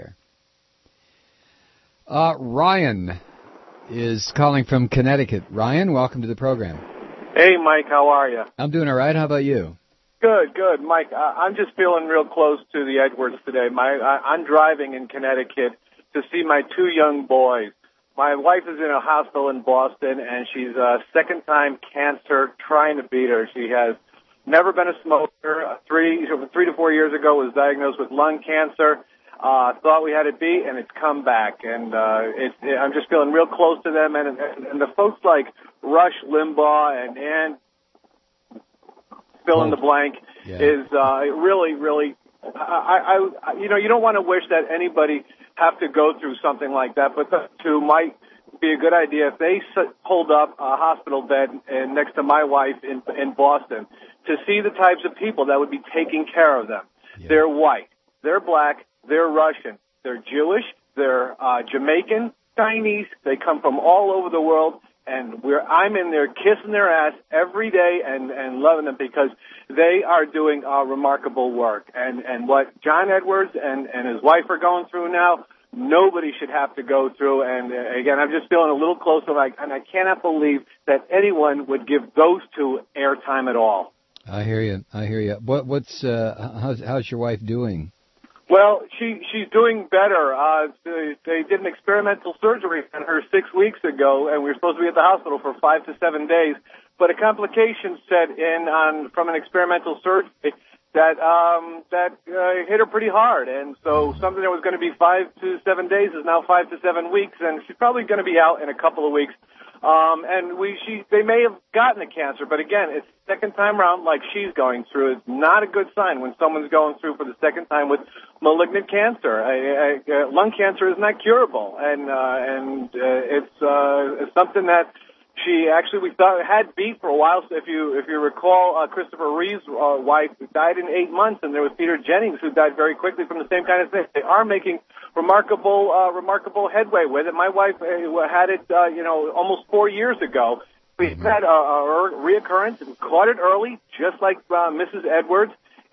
Ryan is calling from Connecticut. Ryan, welcome to the program. Hey, Mike, how are you? I'm doing all right. How about you? Good. Mike, I'm just feeling real close to the Edwards today. I'm driving in Connecticut to see my two young boys. My wife is in a hospital in Boston, and she's second-time cancer, trying to beat her. She has never been a smoker. 3 to 4 years ago was diagnosed with lung cancer. Thought we had it beat, and it's come back. And I'm just feeling real close to them. And the folks like Rush Limbaugh and fill in the blank is really, really. You don't want to wish that anybody have to go through something like that, but that too might be a good idea if they hold up a hospital bed next to my wife in Boston to see the types of people that would be taking care of them. Yeah. They're white, they're black, they're Russian, they're Jewish, they're Jamaican, Chinese. They come from all over the world, and I'm in there kissing their ass every day and loving them, because they are doing remarkable work. And what John Edwards and his wife are going through now, nobody should have to go through. And again, I'm just feeling a little closer, and I cannot believe that anyone would give those two airtime at all. I hear you. How's your wife doing? Well, she's doing better. They did an experimental surgery on her 6 weeks ago, and we were supposed to be at the hospital for 5 to 7 days. But a complication set in from an experimental surgery that hit her pretty hard, and so something that was going to be 5 to 7 days is now 5 to 7 weeks, and she's probably going to be out in a couple of weeks. They may have gotten the cancer, but again, it's the second time around, like she's going through. It's not a good sign when someone's going through for the second time with malignant cancer. Lung cancer is not curable, and it's something that we thought had beat for a while. So if you recall, Christopher Reeve's wife died in 8 months, and there was Peter Jennings who died very quickly from the same kind of thing. They are making remarkable headway with it. My wife had it, almost 4 years ago. We had a reoccurrence. We caught it early, just like Mrs. Edwards,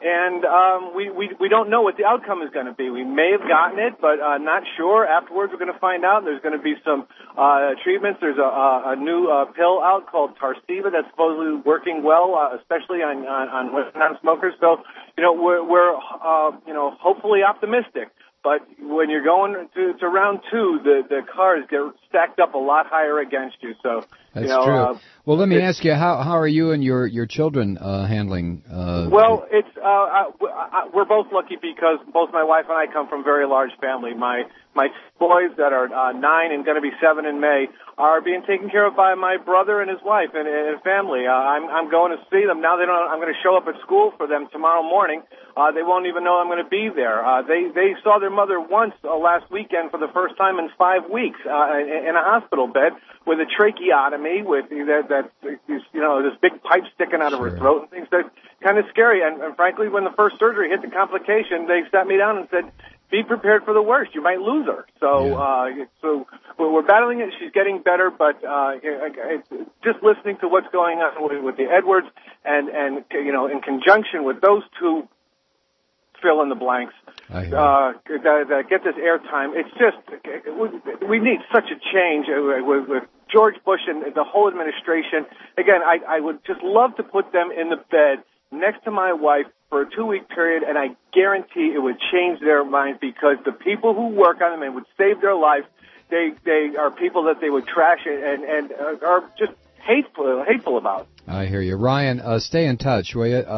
And we don't know what the outcome is going to be. We may have gotten it, but not sure. Afterwards, we're going to find out. There's going to be some treatments. There's a new pill out called Tarceva that's supposedly working well, especially on non-smokers. So, we're hopefully optimistic. But when you're going to round two, the cards get stacked up a lot higher against you. So that's true. Well, let me ask you, how are you and your children handling? Well, it's we're both lucky because both my wife and I come from a very large family. My boys that are 9 and going to be 7 in May are being taken care of by my brother and his wife and family. I'm going to see them now. I'm going to show up at school for them tomorrow morning. They won't even know I'm going to be there. They saw their mother once last weekend for the first time in 5 weeks in a hospital bed with a tracheotomy with this big pipe sticking out of her throat and things. They're kind of scary. And frankly, when the first surgery hit the complication, they sat me down and said, be prepared for the worst. You might lose her. So we're battling it. She's getting better, but just listening to what's going on with the Edwards and in conjunction with those two fill in the blanks that get this airtime. It's just we need such a change with George Bush and the whole administration. Again, I would just love to put them in the bed next to my wife for a 2-week period, and I guarantee it would change their minds because the people who work on them and would save their life, they are people that they would trash and are just hateful about. I hear you. Ryan, stay in touch, will you?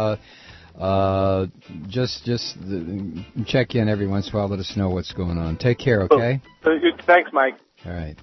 Just check in every once in a while. Let us know what's going on. Take care, okay? Thanks, Mike. All right.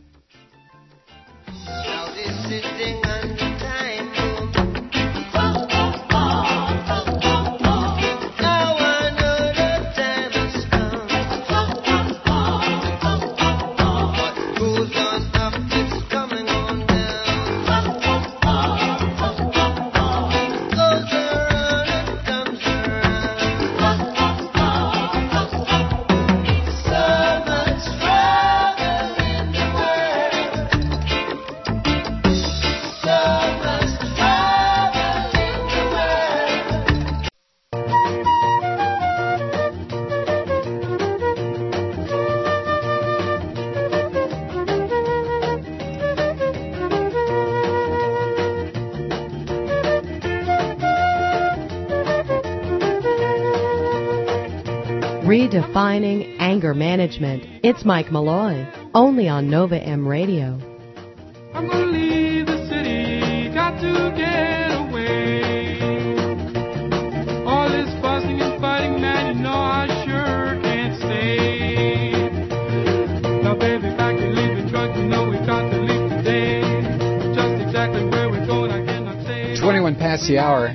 Redefining anger management. It's Mike Malloy, only on Nova M Radio. I'm gonna leave the city, got to get away. All this fussing and fighting, man, you know I sure can't stay. Now, baby, back to leaving truck, you know we got to leave today. Just exactly where we're going, I cannot say. 21 past the hour.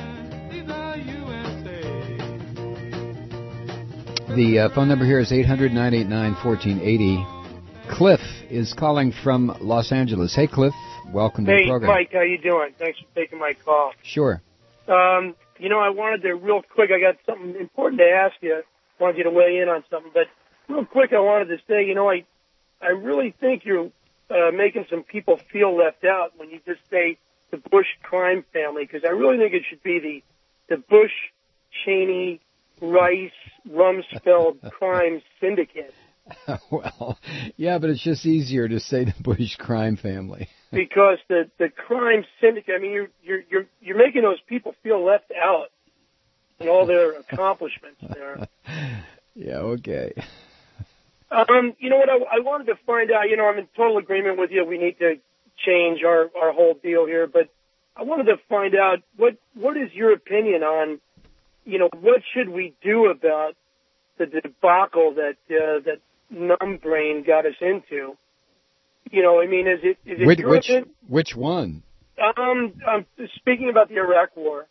The phone number here is 800-989-1480. Cliff is calling from Los Angeles. Hey, Cliff. Welcome to the program. Hey, Mike. How you doing? Thanks for taking my call. Sure. I wanted to, real quick, I got something important to ask you. I wanted you to weigh in on something. But real quick, I wanted to say, I really think you're making some people feel left out when you just say the Bush crime family, because I really think it should be the Bush, Cheney, Rice, Rumsfeld crime syndicate. Well, yeah, but it's just easier to say the Bush crime family. Because the crime syndicate, I mean, you're making those people feel left out in all their accomplishments there. Yeah, okay. You know what, I wanted to find out, I'm in total agreement with you. We need to change our whole deal here, but I wanted to find out what is your opinion on what should we do about the debacle that Numbbrain got us into? Is it which one? I'm speaking about the Iraq War.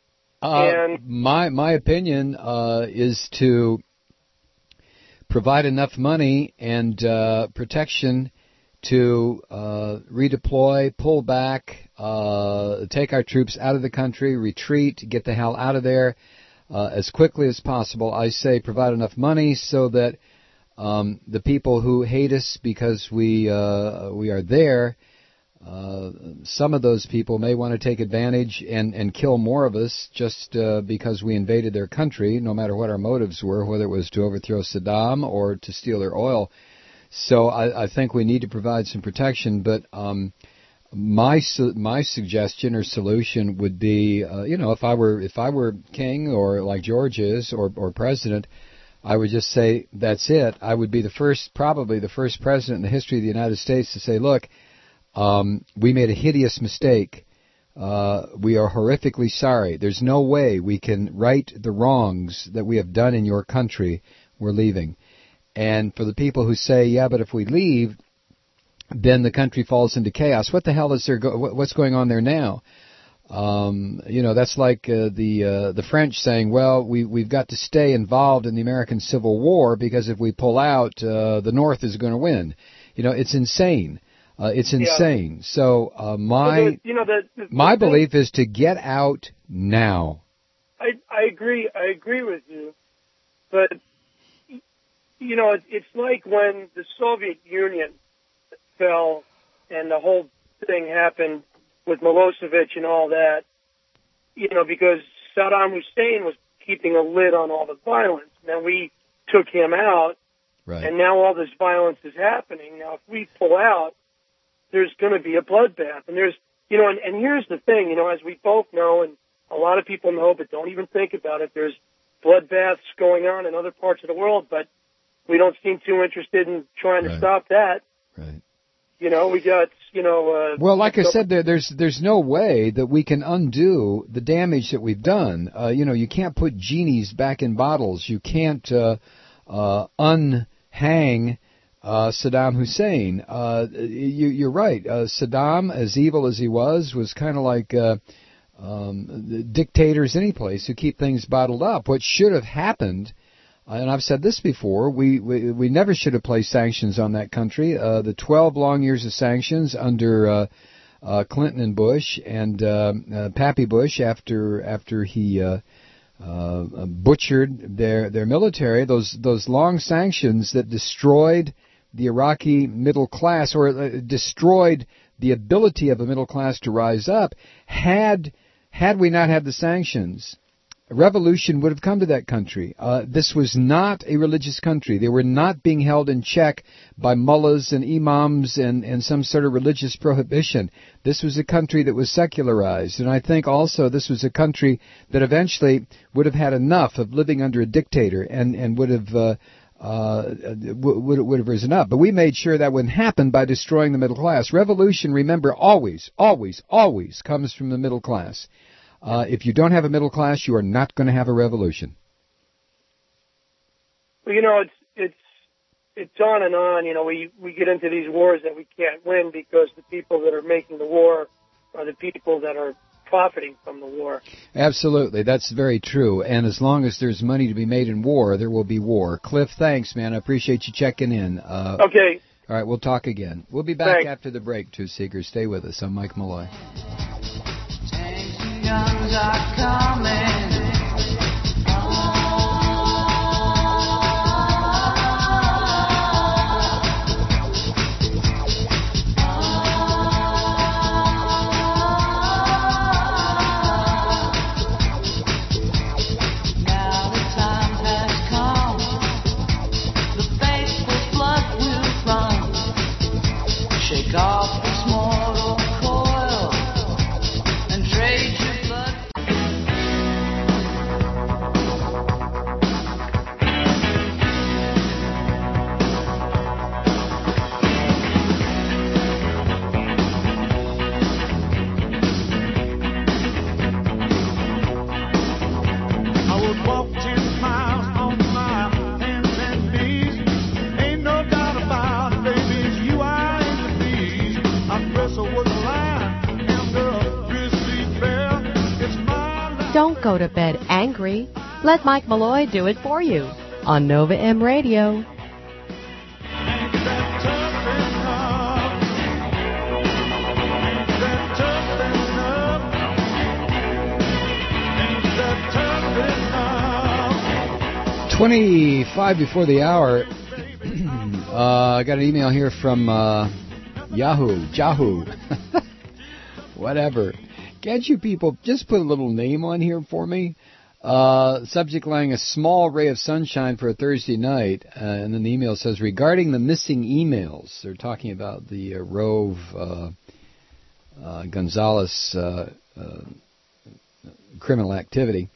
My opinion is to provide enough money and protection to redeploy, pull back, take our troops out of the country, retreat, get the hell out of there as quickly as possible. I say provide enough money so that the people who hate us because we are there some of those people may want to take advantage and kill more of us just because we invaded their country, no matter what our motives were, whether it was to overthrow Saddam or to steal their oil. So I think we need to provide some protection, but my suggestion or solution would be, if I were king or like George is or president, I would just say that's it. I would be probably the first president in the history of the United States to say, look, we made a hideous mistake. We are horrifically sorry. There's no way we can right the wrongs that we have done in your country. We're leaving. And for the people who say, yeah, but if we leave, then the country falls into chaos. What the hell is there? What's going on there now? That's like the French saying, well, we've got to stay involved in the American Civil War because if we pull out, the North is going to win. It's insane. It's insane. So my belief is to get out now. I agree. I agree with you, but it's like when the Soviet Union fell and the whole thing happened with Milosevic and all that. Because Saddam Hussein was keeping a lid on all the violence. Then we took him out, right. And now all this violence is happening. Now, if we pull out, there's going to be a bloodbath. And there's, and here's the thing, as we both know, and a lot of people know, but don't even think about it, there's bloodbaths going on in other parts of the world, but we don't seem too interested in trying to stop that. Right. We got, well, like I said, there's no way that we can undo the damage that we've done. You can't put genies back in bottles. You can't unhang Saddam Hussein. You're right. Saddam, as evil as he was kind of like dictators any place who keep things bottled up. What should have happened, and I've said this before, we never should have placed sanctions on that country. The 12 long years of sanctions under Clinton and Bush and Pappy Bush after he butchered their military, those long sanctions that destroyed the Iraqi middle class, or destroyed the ability of a middle class to rise up. Had we not had the sanctions, a revolution would have come to that country. This was not a religious country. They were not being held in check by mullahs and imams and some sort of religious prohibition. This was a country that was secularized. And I think also this was a country that eventually would have had enough of living under a dictator and would have risen up. But we made sure that wouldn't happen by destroying the middle class. Revolution, remember, always comes from the middle class. If you don't have a middle class, you are not going to have a revolution. Well, it's on and on. We get into these wars that we can't win because the people that are making the war are the people that are profiting from the war. Absolutely, that's very true. And as long as there's money to be made in war, there will be war. Cliff, thanks, man. I appreciate you checking in. Okay. All right, we'll talk again. We'll be back after the break, Truth Seekers. Stay with us. I'm Mike Malloy. Guns are coming. '" Don't go to bed angry. Let Mike Malloy do it for you on Nova M Radio. $25 before the hour. I got an email here from Yahoo. Whatever. Can't you people just put a little name on here for me? Subject line, a small ray of sunshine for a Thursday night. And then the email says, regarding the missing emails. They're talking about the Rove Gonzalez criminal activity.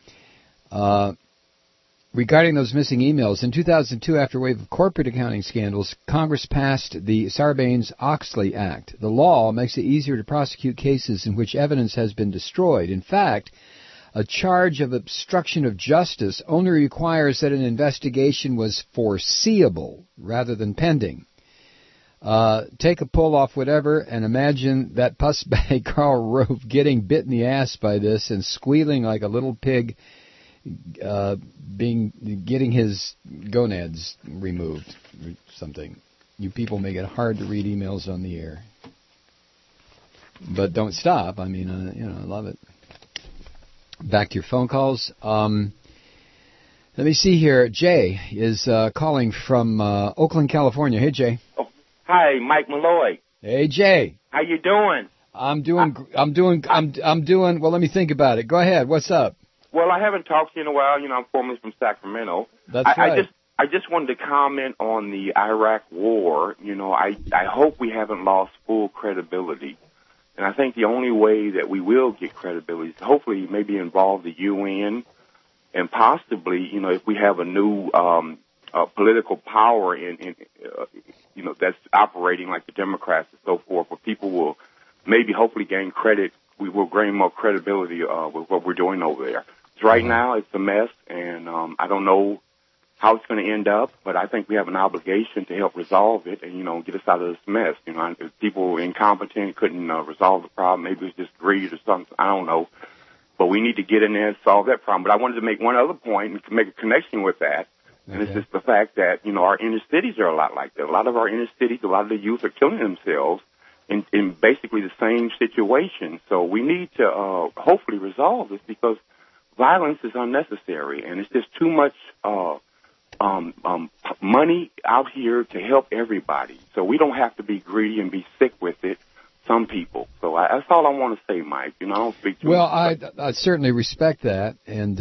Regarding those missing emails, in 2002, after a wave of corporate accounting scandals, Congress passed the Sarbanes-Oxley Act. The law makes it easier to prosecute cases in which evidence has been destroyed. In fact, a charge of obstruction of justice only requires that an investigation was foreseeable rather than pending. Take a pull off whatever and imagine that pussbag Karl Rove getting bit in the ass by this and squealing like a little pig, getting his gonads removed or something. You people make it hard to read emails on the air. But don't stop. I mean, I love it. Back to your phone calls. Let me see here. Jay is calling from Oakland, California. Hey, Jay. Oh, hi, Mike Malloy. Hey, Jay. How you doing? I'm doing. Well, let me think about it. Go ahead. What's up? Well, I haven't talked to you in a while. I'm formerly from Sacramento. That's right. I just wanted to comment on the Iraq war. I hope we haven't lost full credibility. And I think the only way that we will get credibility is hopefully maybe involve the UN and possibly, if we have a new political power in that's operating like the Democrats and so forth, where people will maybe hopefully gain credit. We will gain more credibility with what we're doing over there. Right now, it's a mess, and I don't know how it's going to end up, but I think we have an obligation to help resolve it and, get us out of this mess. If people were incompetent, couldn't resolve the problem, maybe it's just greed or something, I don't know. But we need to get in there and solve that problem. But I wanted to make one other point and make a connection with that, and it's just the fact that, our inner cities are a lot like that. A lot of our inner cities, a lot of the youth are killing themselves in basically the same situation. So we need to hopefully resolve this because violence is unnecessary, and it's just too much money out here to help everybody. So we don't have to be greedy and be sick with it, some people. So that's all I want to say, Mike. I don't speak too much. I certainly respect that, and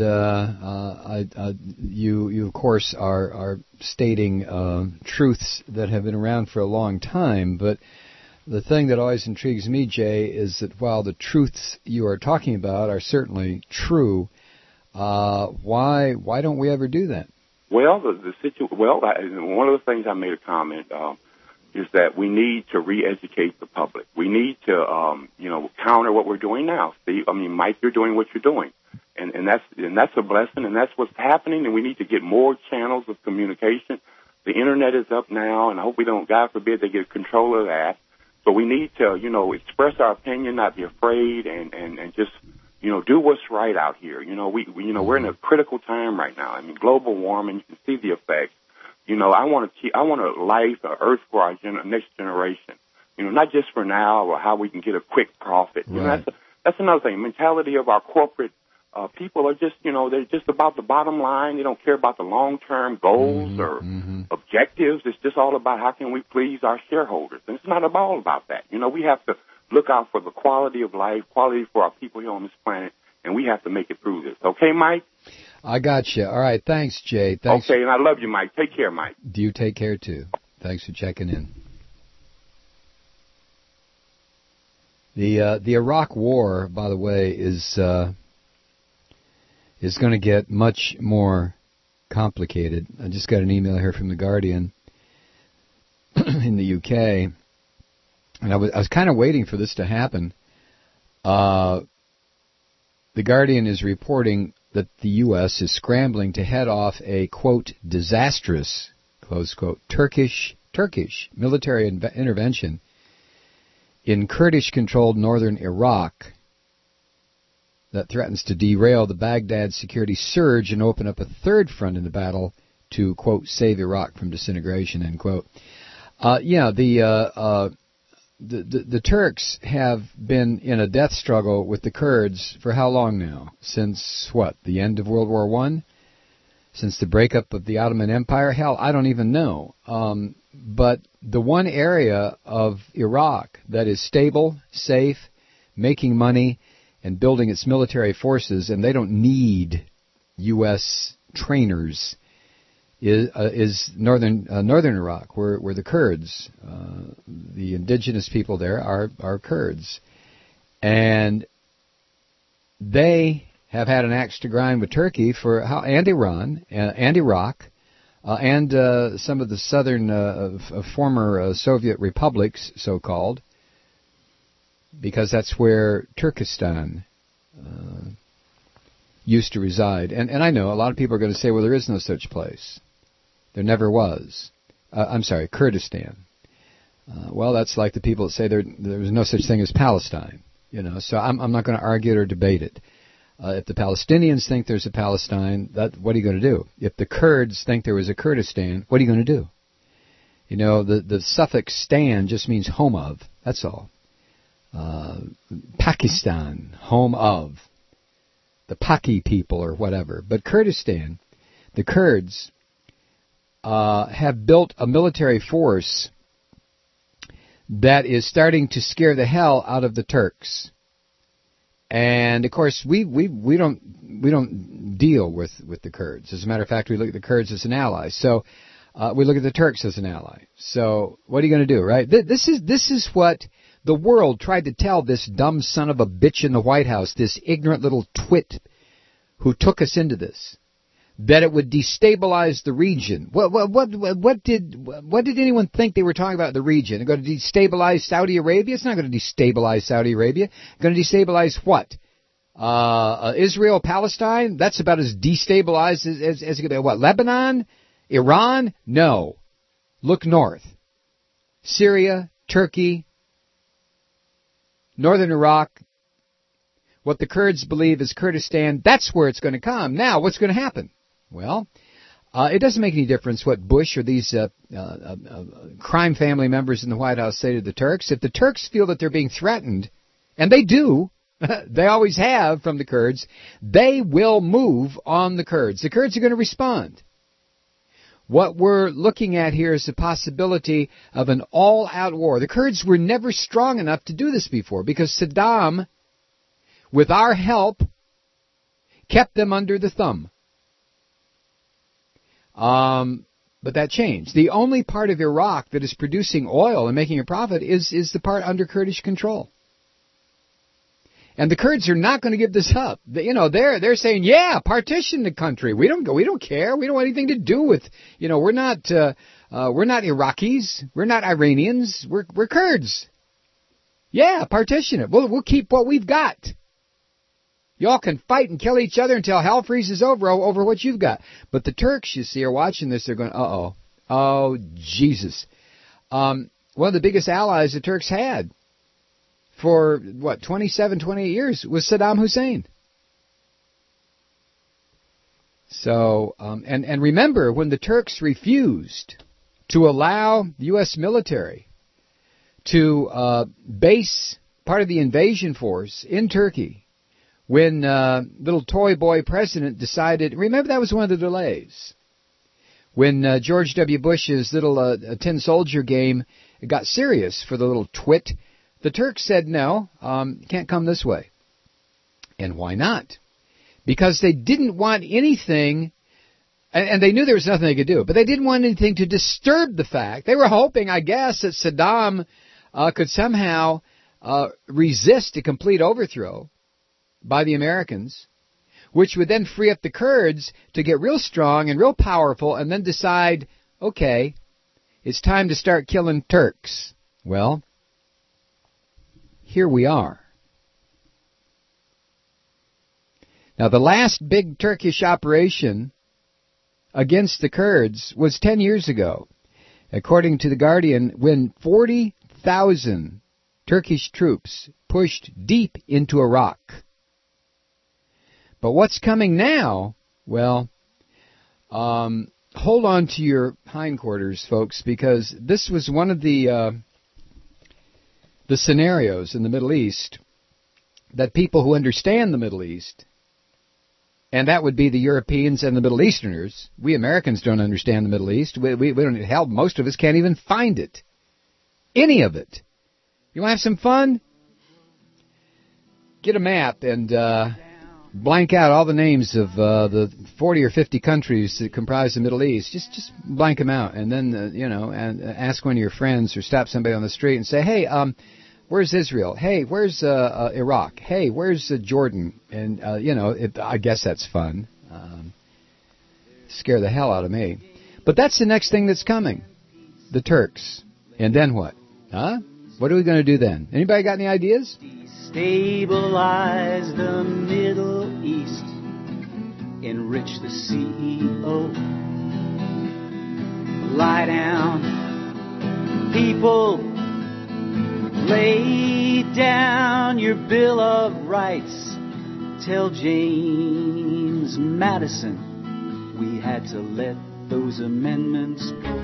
you of course are stating truths that have been around for a long time, but the thing that always intrigues me, Jay, is that while the truths you are talking about are certainly true, why don't we ever do that? Well, one of the things I made a comment is that we need to re-educate the public. We need to, counter what we're doing now. See, Mike, you're doing what you're doing, and that's a blessing, and that's what's happening. And we need to get more channels of communication. The internet is up now, and I hope we don't, God forbid, they get control of that. So we need to, express our opinion, not be afraid, and just, do what's right out here. We're in a critical time right now. Global warming, you can see the effects. I want a life, a earth for our next generation. Not just for now or how we can get a quick profit. Right. That's another thing. Mentality of our corporate people are just, they're just about the bottom line. They don't care about the long-term goals or objectives. It's just all about how can we please our shareholders. And it's not all about that. We have to look out for the quality of life, quality for our people here on this planet, and we have to make it through this. Okay, Mike? I got you. All right. Thanks, Jay. Thanks. Okay, and I love you, Mike. Take care, Mike. Do you take care, too. Thanks for checking in. The Iraq War, by the way, is going to get much more complicated. I just got an email here from The Guardian in the UK, and I was kind of waiting for this to happen. The Guardian is reporting that the U.S. is scrambling to head off a, quote, disastrous, close quote, Turkish military intervention in Kurdish-controlled northern Iraq that threatens to derail the Baghdad security surge and open up a third front in the battle to, quote, save Iraq from disintegration, end quote. The Turks have been in a death struggle with the Kurds for how long now? Since, what, the end of World War I? since the breakup of the Ottoman Empire. Hell, I don't even know. But the one area of Iraq that is stable, safe, making money, and building its military forces, and they don't need U.S. trainers, is northern Iraq, where the Kurds, the indigenous people there, are Kurds. And they have had an axe to grind with Turkey and Iran and Iraq and some of the southern former Soviet republics, so-called, because that's where Turkestan used to reside. And I know a lot of people are going to say, well, there is no such place. There never was. Kurdistan. Well, that's like the people that say there was no such thing as Palestine. So I'm not going to argue it or debate it. If the Palestinians think there's a Palestine, what are you going to do? If the Kurds think there was a Kurdistan, what are you going to do? The suffix "stan" just means home of. That's all. Pakistan, home of. The Paki people or whatever. But Kurdistan, the Kurds, have built a military force that is starting to scare the hell out of the Turks. And of course, we don't deal with the Kurds. As a matter of fact, we look at the Kurds as an ally. So we look at the Turks as an ally. So what are you going to do, right? This is what the world tried to tell this dumb son of a bitch in the White House, this ignorant little twit who took us into this, that it would destabilize the region. What did anyone think they were talking about the region? They're going to destabilize Saudi Arabia? It's not going to destabilize Saudi Arabia. It's going to destabilize what? Israel, Palestine? That's about as destabilized as it could be. What? Lebanon? Iran? No. Look north. Syria, Turkey, northern Iraq, what the Kurds believe is Kurdistan, that's where it's going to come. Now, what's going to happen? Well, it doesn't make any difference what Bush or these crime family members in the White House say to the Turks. If the Turks feel that they're being threatened, and they do, they always have from the Kurds, they will move on the Kurds. The Kurds are going to respond. What we're looking at here is the possibility of an all-out war. The Kurds were never strong enough to do this before because Saddam, with our help, kept them under the thumb. But that changed. The only part of Iraq that is producing oil and making a profit is the part under Kurdish control. And the Kurds are not going to give this up. They're saying, yeah, partition the country. We don't care. We don't want anything to do with, we're not Iraqis. We're not Iranians. We're Kurds. Yeah, partition it. We'll keep what we've got. Y'all can fight and kill each other until hell freezes over what you've got. But the Turks, you see, are watching this. They're going, uh-oh. Oh, Jesus. One of the biggest allies the Turks had for, 28 years was Saddam Hussein. So, and remember, when the Turks refused to allow the U.S. military to base part of the invasion force in Turkey, when little toy boy president decided, remember that was one of the delays. When George W. Bush's little tin soldier game got serious for the little twit, the Turks said, no, can't come this way. And why not? Because they didn't want anything, and they knew there was nothing they could do, but they didn't want anything to disturb the fact. They were hoping, I guess, that Saddam could somehow resist a complete overthrow by the Americans, which would then free up the Kurds to get real strong and real powerful and then decide, okay, it's time to start killing Turks. Well, here we are. Now, the last big Turkish operation against the Kurds was 10 years ago, according to The Guardian, when 40,000 Turkish troops pushed deep into Iraq. But what's coming now? Well, hold on to your hindquarters, folks, because this was one of the scenarios in the Middle East that people who understand the Middle East And that would be the Europeans and the Middle Easterners. We Americans don't understand the Middle East. We don't, hell, most of us can't even find it. Any of it. You want to have some fun? Get a map and blank out all the names of the 40 or 50 countries that comprise the Middle East. Just blank them out, and then and ask one of your friends or stop somebody on the street and say, "Hey, where's Israel? Hey, where's Iraq? Hey, where's Jordan?" And I guess that's fun. Scare the hell out of me. But that's the next thing that's coming. The Turks. And then what? Huh? What are we going to do then? Anybody got any ideas? Stabilize the Middle East, enrich the CEO. Lie down, people, lay down your Bill of Rights. Tell James Madison we had to let those amendments go.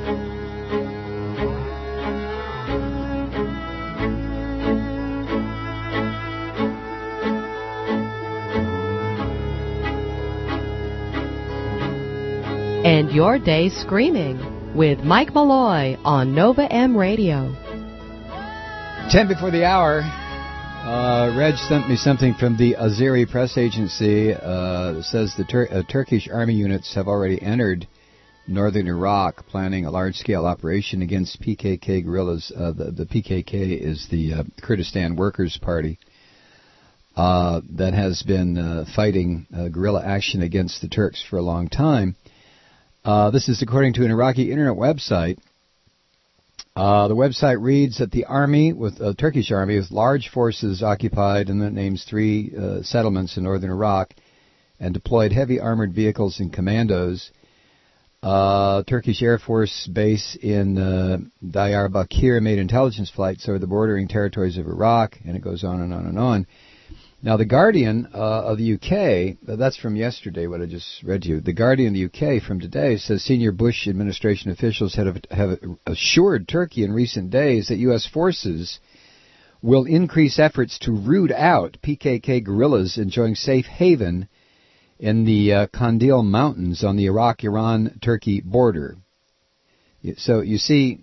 End your day screaming with Mike Malloy on Nova M Radio. 10 before the hour. Reg sent me something from the Azeri press agency that says the Turkish army units have already entered northern Iraq, planning a large-scale operation against PKK guerrillas. The PKK is the Kurdistan Workers' Party that has been fighting guerrilla action against the Turks for a long time. This is according to an Iraqi internet website. The website reads that the army, Turkish army, with large forces occupied, and that names 3 settlements in northern Iraq, and deployed heavy armored vehicles and commandos. Turkish Air Force base in Diyarbakir made intelligence flights over the bordering territories of Iraq, and it goes on and on and on. Now, The Guardian of the UK, that's from yesterday, what I just read to you. The Guardian of the UK from today says senior Bush administration officials have assured Turkey in recent days that U.S. forces will increase efforts to root out PKK guerrillas enjoying safe haven in the Kandil Mountains on the Iraq-Iran-Turkey border. So, you see...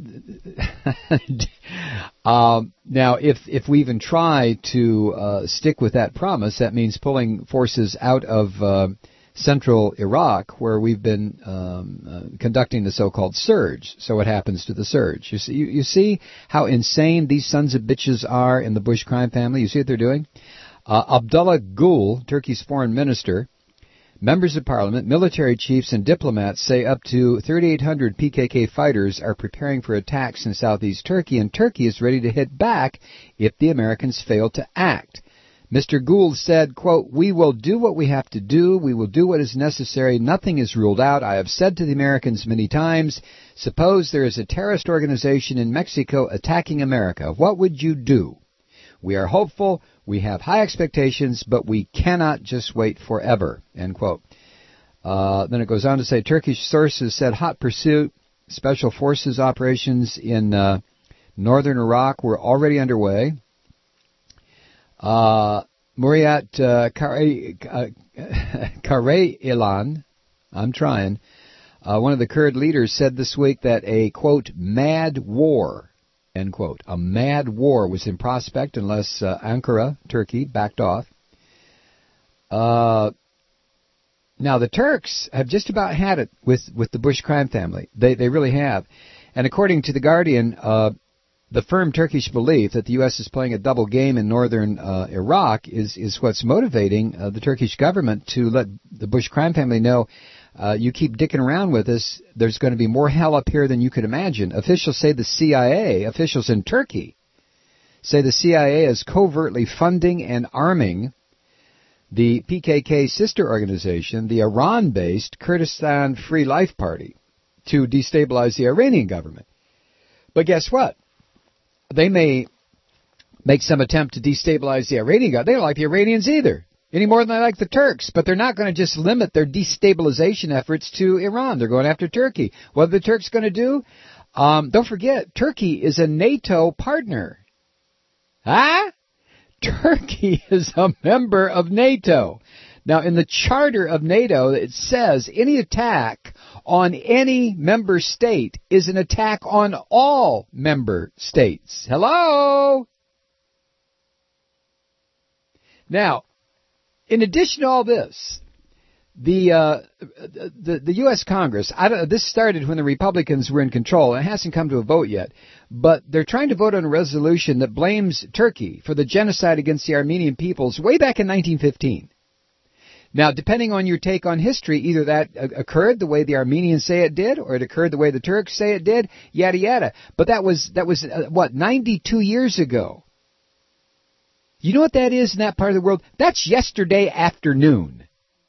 now, if we even try to stick with that promise, that means pulling forces out of central Iraq, where we've been conducting the so-called surge. So what happens to the surge? You see how insane these sons of bitches are in the Bush crime family? You see what they're doing? Abdullah Gül, Turkey's foreign minister, members of parliament, military chiefs, and diplomats say up to 3,800 PKK fighters are preparing for attacks in southeast Turkey, and Turkey is ready to hit back if the Americans fail to act. Mr. Gould said, quote, "We will do what we have to do. We will do what is necessary. Nothing is ruled out. I have said to the Americans many times, suppose there is a terrorist organization in Mexico attacking America. What would you do? We are hopeful. We have high expectations, but we cannot just wait forever," end quote. Then it goes on to say, Turkish sources said hot pursuit special forces operations in northern Iraq were already underway. Muriat Karayılan, I'm trying, one of the Kurd leaders said this week that a, quote, mad war, end quote, a mad war was in prospect unless Ankara, Turkey, backed off. Now, the Turks have just about had it with the Bush crime family. They really have. And according to The Guardian, the firm Turkish belief that the U.S. is playing a double game in northern Iraq is what's motivating the Turkish government to let the Bush crime family know, you keep dicking around with us, there's going to be more hell up here than you could imagine. Officials say the CIA, officials in Turkey, say the CIA is covertly funding and arming the PKK sister organization, the Iran-based Kurdistan Free Life Party, to destabilize the Iranian government. But guess what? They may make some attempt to destabilize the Iranian government. They don't like the Iranians either, any more than they like the Turks. But they're not going to just limit their destabilization efforts to Iran. They're going after Turkey. What are the Turks going to do? Don't forget, Turkey is a NATO partner. Huh? Turkey is a member of NATO. Now, in the charter of NATO, it says any attack on any member state is an attack on all member states. Hello? Now, in addition to all this, the U.S. Congress, this started when the Republicans were in control. It hasn't come to a vote yet, but they're trying to vote on a resolution that blames Turkey for the genocide against the Armenian peoples way back in 1915. Now, depending on your take on history, either that occurred the way the Armenians say it did, or it occurred the way the Turks say it did, yada yada. But that was 92 years ago. You know what that is in that part of the world? That's yesterday afternoon.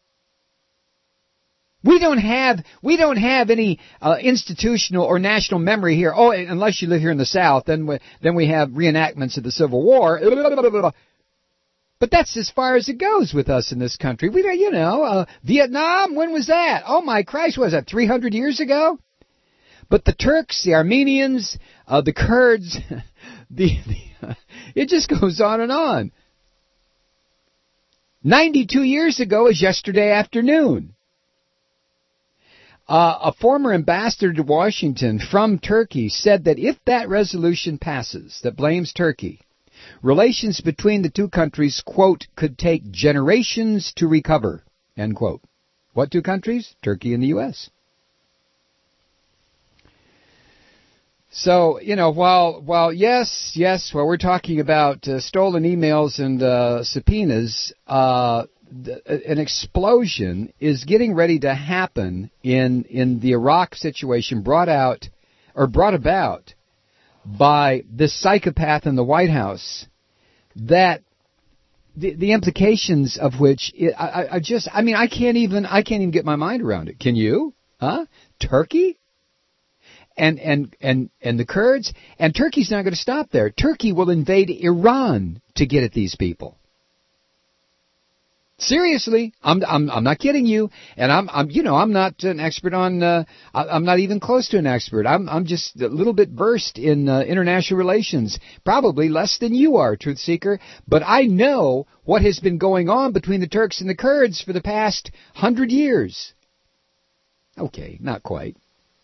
We don't have any institutional or national memory here. Oh, unless you live here in the South, then we have reenactments of the Civil War. But that's as far as it goes with us in this country. We don't, Vietnam. When was that? Oh my Christ, was that 300 years ago? But the Turks, the Armenians, the Kurds, it just goes on and on. 92 years ago is yesterday afternoon. A former ambassador to Washington from Turkey said that if that resolution passes that blames Turkey, relations between the two countries, quote, could take generations to recover, end quote. What two countries? Turkey and the U.S. So, while we're talking about stolen emails and subpoenas, an explosion is getting ready to happen in the Iraq situation brought about by this psychopath in the White House, that the implications of which I can't even get my mind around it. Can you? Huh? Turkey? And the Kurds? And Turkey's not going to stop there. Turkey will invade Iran to get at these people. Seriously, I'm not kidding you, and I'm not an expert on. I'm not even close to an expert. I'm just a little bit versed in international relations, probably less than you are, Truth Seeker. But I know what has been going on between the Turks and the Kurds for the past 100 years. Okay, not quite.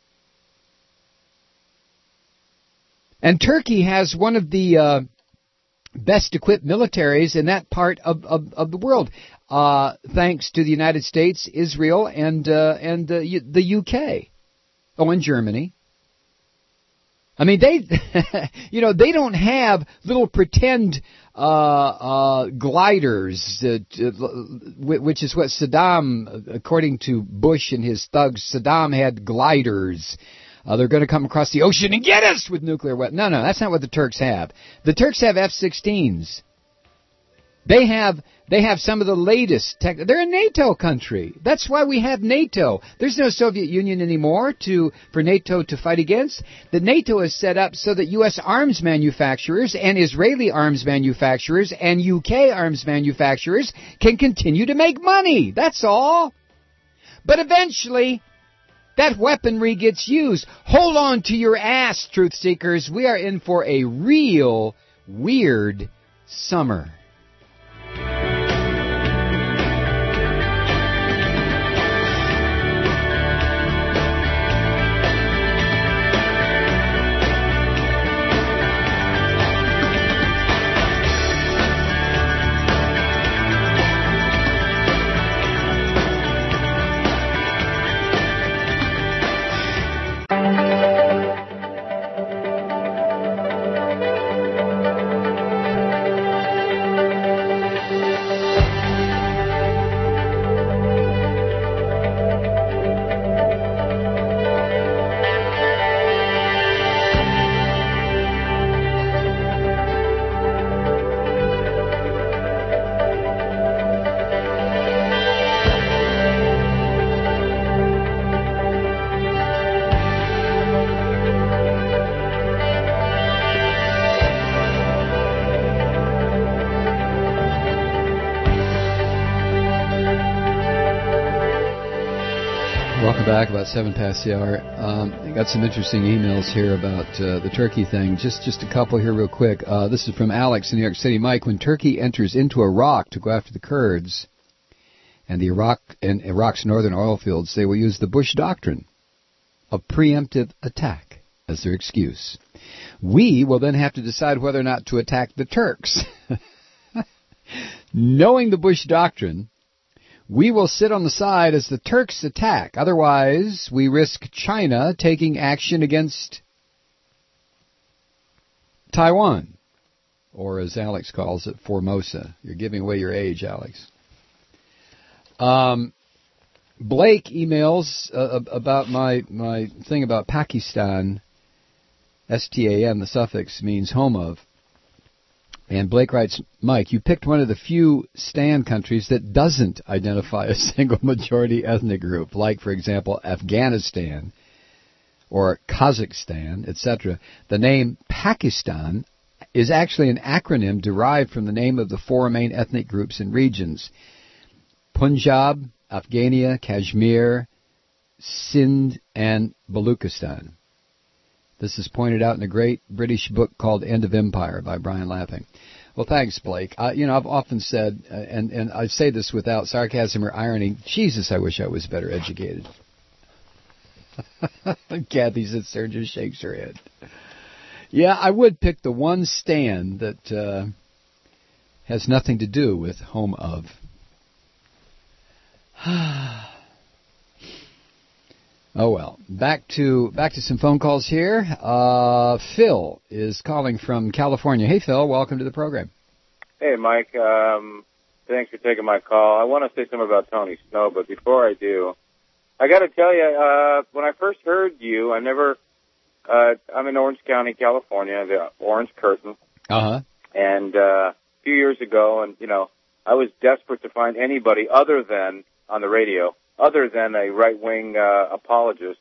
And Turkey has one of the best equipped militaries in that part of the world, thanks to the United States, Israel, and the UK. Oh, and Germany. I mean, they don't have little pretend gliders, which is what Saddam, according to Bush and his thugs, Saddam had gliders. They're going to come across the ocean and get us with nuclear weapons. No, that's not what the Turks have. The Turks have F-16s. They have some of the latest tech. They're a NATO country. That's why we have NATO. There's no Soviet Union anymore for NATO to fight against. The NATO is set up so that U.S. arms manufacturers and Israeli arms manufacturers and UK arms manufacturers can continue to make money. That's all. But eventually, that weaponry gets used. Hold on to your ass, Truth Seekers. We are in for a real weird summer. Back about 7 past the hour. Got some interesting emails here about the Turkey thing. Just a couple here real quick. This is from Alex in New York City. Mike, when Turkey enters into Iraq to go after the Kurds, and Iraq's northern oil fields, they will use the Bush doctrine of preemptive attack as their excuse. We will then have to decide whether or not to attack the Turks. Knowing the Bush doctrine, we will sit on the side as the Turks attack. Otherwise, we risk China taking action against Taiwan, or as Alex calls it, Formosa. You're giving away your age, Alex. Blake emails about my thing about Pakistan. S-T-A-N, the suffix, means home of. And Blake writes, Mike, you picked one of the few Stan countries that doesn't identify a single majority ethnic group, like, for example, Afghanistan or Kazakhstan, etc. The name Pakistan is actually an acronym derived from the name of the four main ethnic groups and regions: Punjab, Afghania, Kashmir, Sindh, and Baluchistan. This is pointed out in a great British book called End of Empire by Brian Lapping. Well, thanks, Blake. I've often said, and I say this without sarcasm or irony, Jesus, I wish I was better educated. Kathy sits there and just shakes her head. Yeah, I would pick the one Stan that has nothing to do with home of. Oh, well. Back to some phone calls here. Phil is calling from California. Hey, Phil, welcome to the program. Hey, Mike. Thanks for taking my call. I want to say something about Tony Snow, but before I do, I got to tell you, when I first heard you, I'm in Orange County, California, the Orange Curtain. Uh-huh. And a few years ago, and, I was desperate to find anybody other than on the radio, other than a right-wing apologist.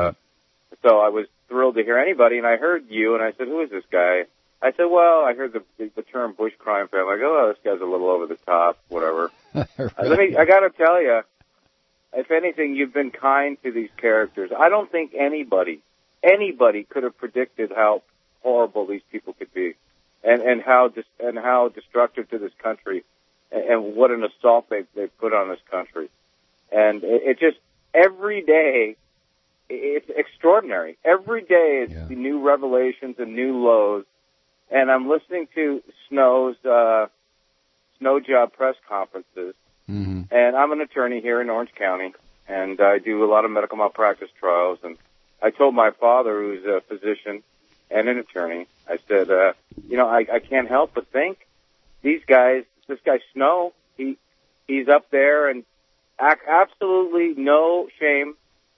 So I was thrilled to hear anybody, and I heard you, and I said, who is this guy? I said, well, I heard the term Bush crime family. I go, oh, this guy's a little over the top, whatever. I got to tell you, if anything, you've been kind to these characters. I don't think anybody could have predicted how horrible these people could be, and how destructive to this country, and what an assault they put on this country. And it just, every day, it's extraordinary. Every day it's new revelations and new lows. And I'm listening to Snow's snow job press conferences. Mm-hmm. And I'm an attorney here in Orange County, and I do a lot of medical malpractice trials. And I told my father, who's a physician and an attorney, I said, I can't help but think these guys, this guy Snow, he's up there and absolutely no shame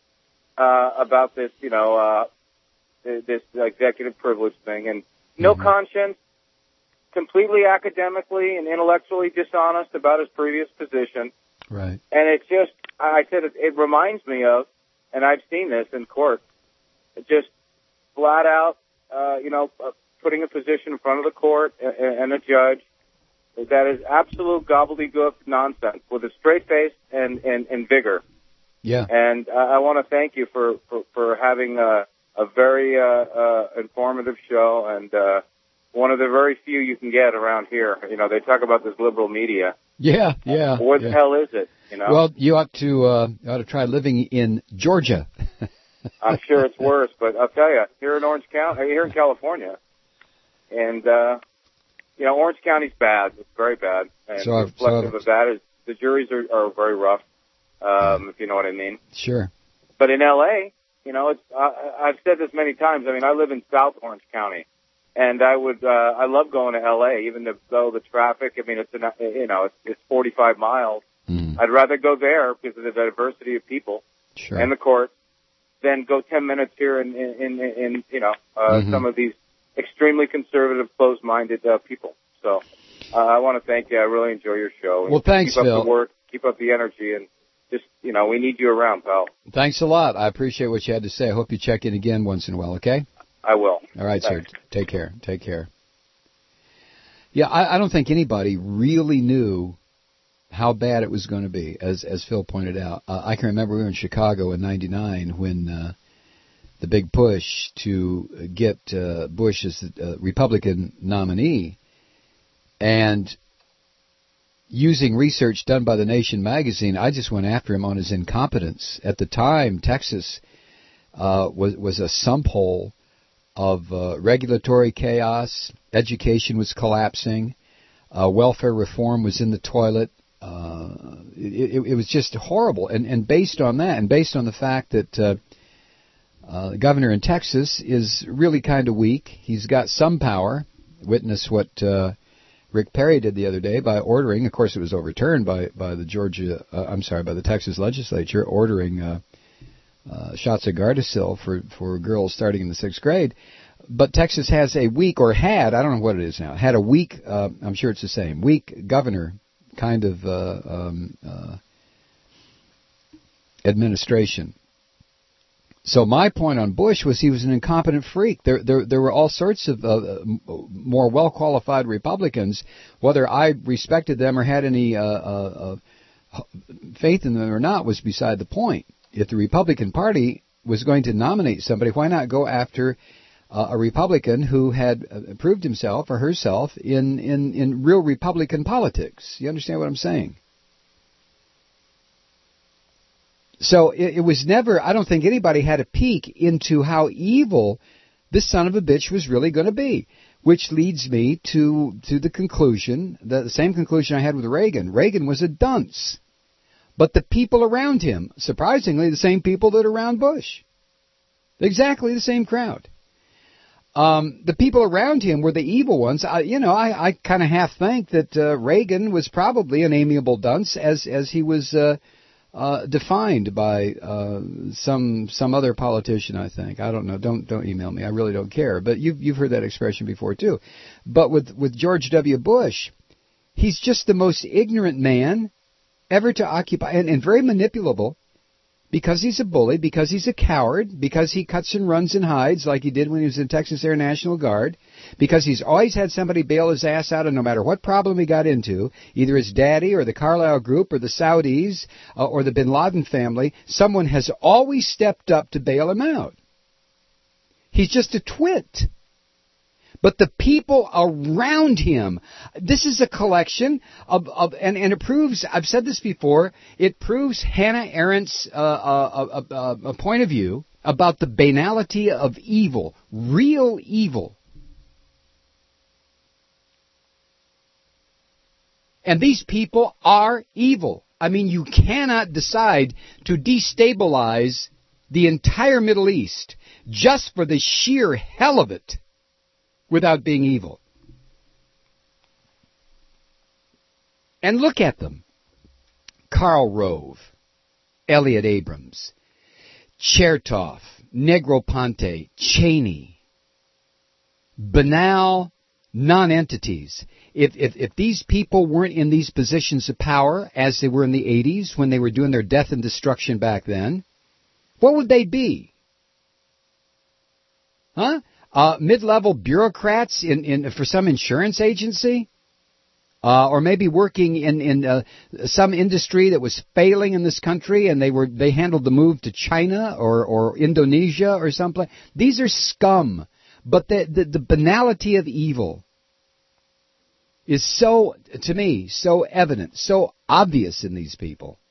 about this, this executive privilege thing, and no conscience, completely academically and intellectually dishonest about his previous position. Right. And it's just, I said, it reminds me of, and I've seen this in court, just flat out, putting a position in front of the court and a judge that is absolute gobbledygook nonsense with a straight face and vigor. Yeah. And I want to thank you for having a very informative show, and one of the very few you can get around here. They talk about this liberal media. Yeah. What the hell is it? Well, you ought to try living in Georgia. I'm sure it's worse, but I'll tell you, here in Orange County, here in California, and Orange County's bad. It's very bad, and reflective of that is the juries are very rough, if you know what I mean. Sure. But in L.A., I've said this many times. I mean, I live in South Orange County, and I love going to L.A. even though the traffic. I mean, it's 45 miles. I'd rather go there because of the diversity of people and the court than go 10 minutes here in some of these extremely conservative, closed-minded people. So I want to thank you. I really enjoy your show. Well, thanks, Phil. Keep up Phil. the work. Keep up the energy, and just, we need you around, pal. Thanks a lot. I appreciate what you had to say. I hope you check in again once in a while, okay? I will. All right, Thanks. sir. Take care. Yeah, I don't think anybody really knew how bad it was going to be, as Phil pointed out. I can remember we were in Chicago in '99 when the big push to get Bush as the Republican nominee, and using research done by The Nation magazine, I just went after him on his incompetence. At the time, Texas was a sump hole of regulatory chaos. Education was collapsing. Welfare reform was in the toilet. It was just horrible. And based on that, and based on the fact that the governor in Texas is really kind of weak, he's got some power. Witness what Rick Perry did the other day by ordering, of course it was overturned by the Texas legislature, ordering shots of Gardasil for girls starting in the 6th grade. But Texas has a weak, or had, I don't know what it is now, had a weak, I'm sure it's the same, weak governor kind of administration. So my point on Bush was he was an incompetent freak. There were all sorts of more well-qualified Republicans, whether I respected them or had any faith in them or not was beside the point. If the Republican Party was going to nominate somebody, why not go after a Republican who had proved himself or herself in real Republican politics? You understand what I'm saying? So it was never, I don't think anybody had a peek into how evil this son of a bitch was really going to be, which leads me to the conclusion, the same conclusion I had with Reagan. Reagan was a dunce. But the people around him, surprisingly, the same people that are around Bush. Exactly the same crowd. The people around him were the evil ones. I kind of half think that Reagan was probably an amiable dunce as he was defined by some other politician, I think. I don't know. Don't email me. I really don't care. But you've heard that expression before too. But with George W. Bush, he's just the most ignorant man ever to occupy, and very manipulable, because he's a bully, because he's a coward, because he cuts and runs and hides like he did when he was in Texas Air National Guard, because he's always had somebody bail his ass out, and no matter what problem he got into, either his daddy or the Carlyle Group or the Saudis or the Bin Laden family, someone has always stepped up to bail him out. He's just a twit. But the people around him, this is a collection of and it proves, I've said this before, it proves Hannah Arendt's point of view about the banality of evil, real evil. And these people are evil. I mean, you cannot decide to destabilize the entire Middle East just for the sheer hell of it without being evil. And look at them. Karl Rove, Elliot Abrams, Chertoff, Negroponte, Cheney. Banal non-entities. If these people weren't in these positions of power, as they were in the 80s when they were doing their death and destruction back then, what would they be? Huh? Mid-level bureaucrats for some insurance agency? Or maybe working in some industry that was failing in this country, and they handled the move to China or Indonesia or someplace. These are scum. But the banality of evil is so, to me, so evident, so obvious in these people.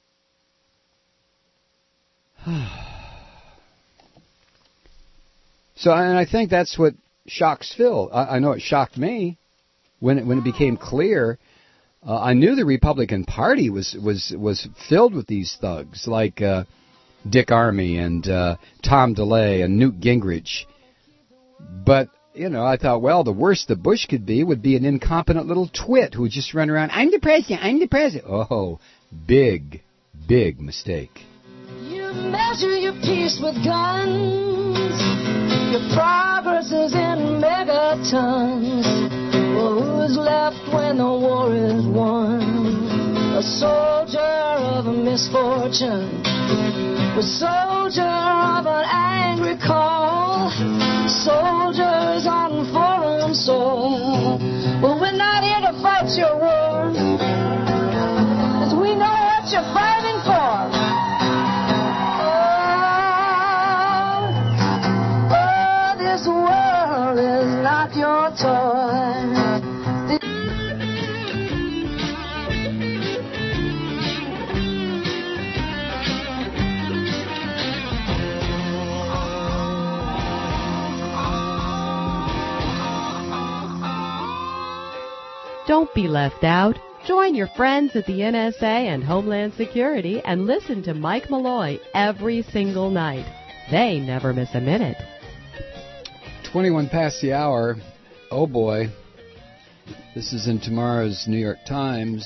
So, and I think that's what shocks Phil. I know it shocked me when it became clear. I knew the Republican Party was filled with these thugs like Dick Armey and Tom DeLay and Newt Gingrich. But, I thought, well, the worst the Bush could be would be an incompetent little twit who would just run around, I'm the president. Oh, big, big mistake. You measure your peace with guns. Your progress is in megatons. Well, who's left when the war is won? A soldier of a misfortune, a soldier of an angry call, soldiers on foreign soil. Well, we're not here to fight your war, 'cause we know what you're fighting for. This world is not your toy. Don't be left out. Join your friends at the NSA and Homeland Security and listen to Mike Malloy every single night. They never miss a minute. 21 past the hour. Oh boy. This is in tomorrow's New York Times.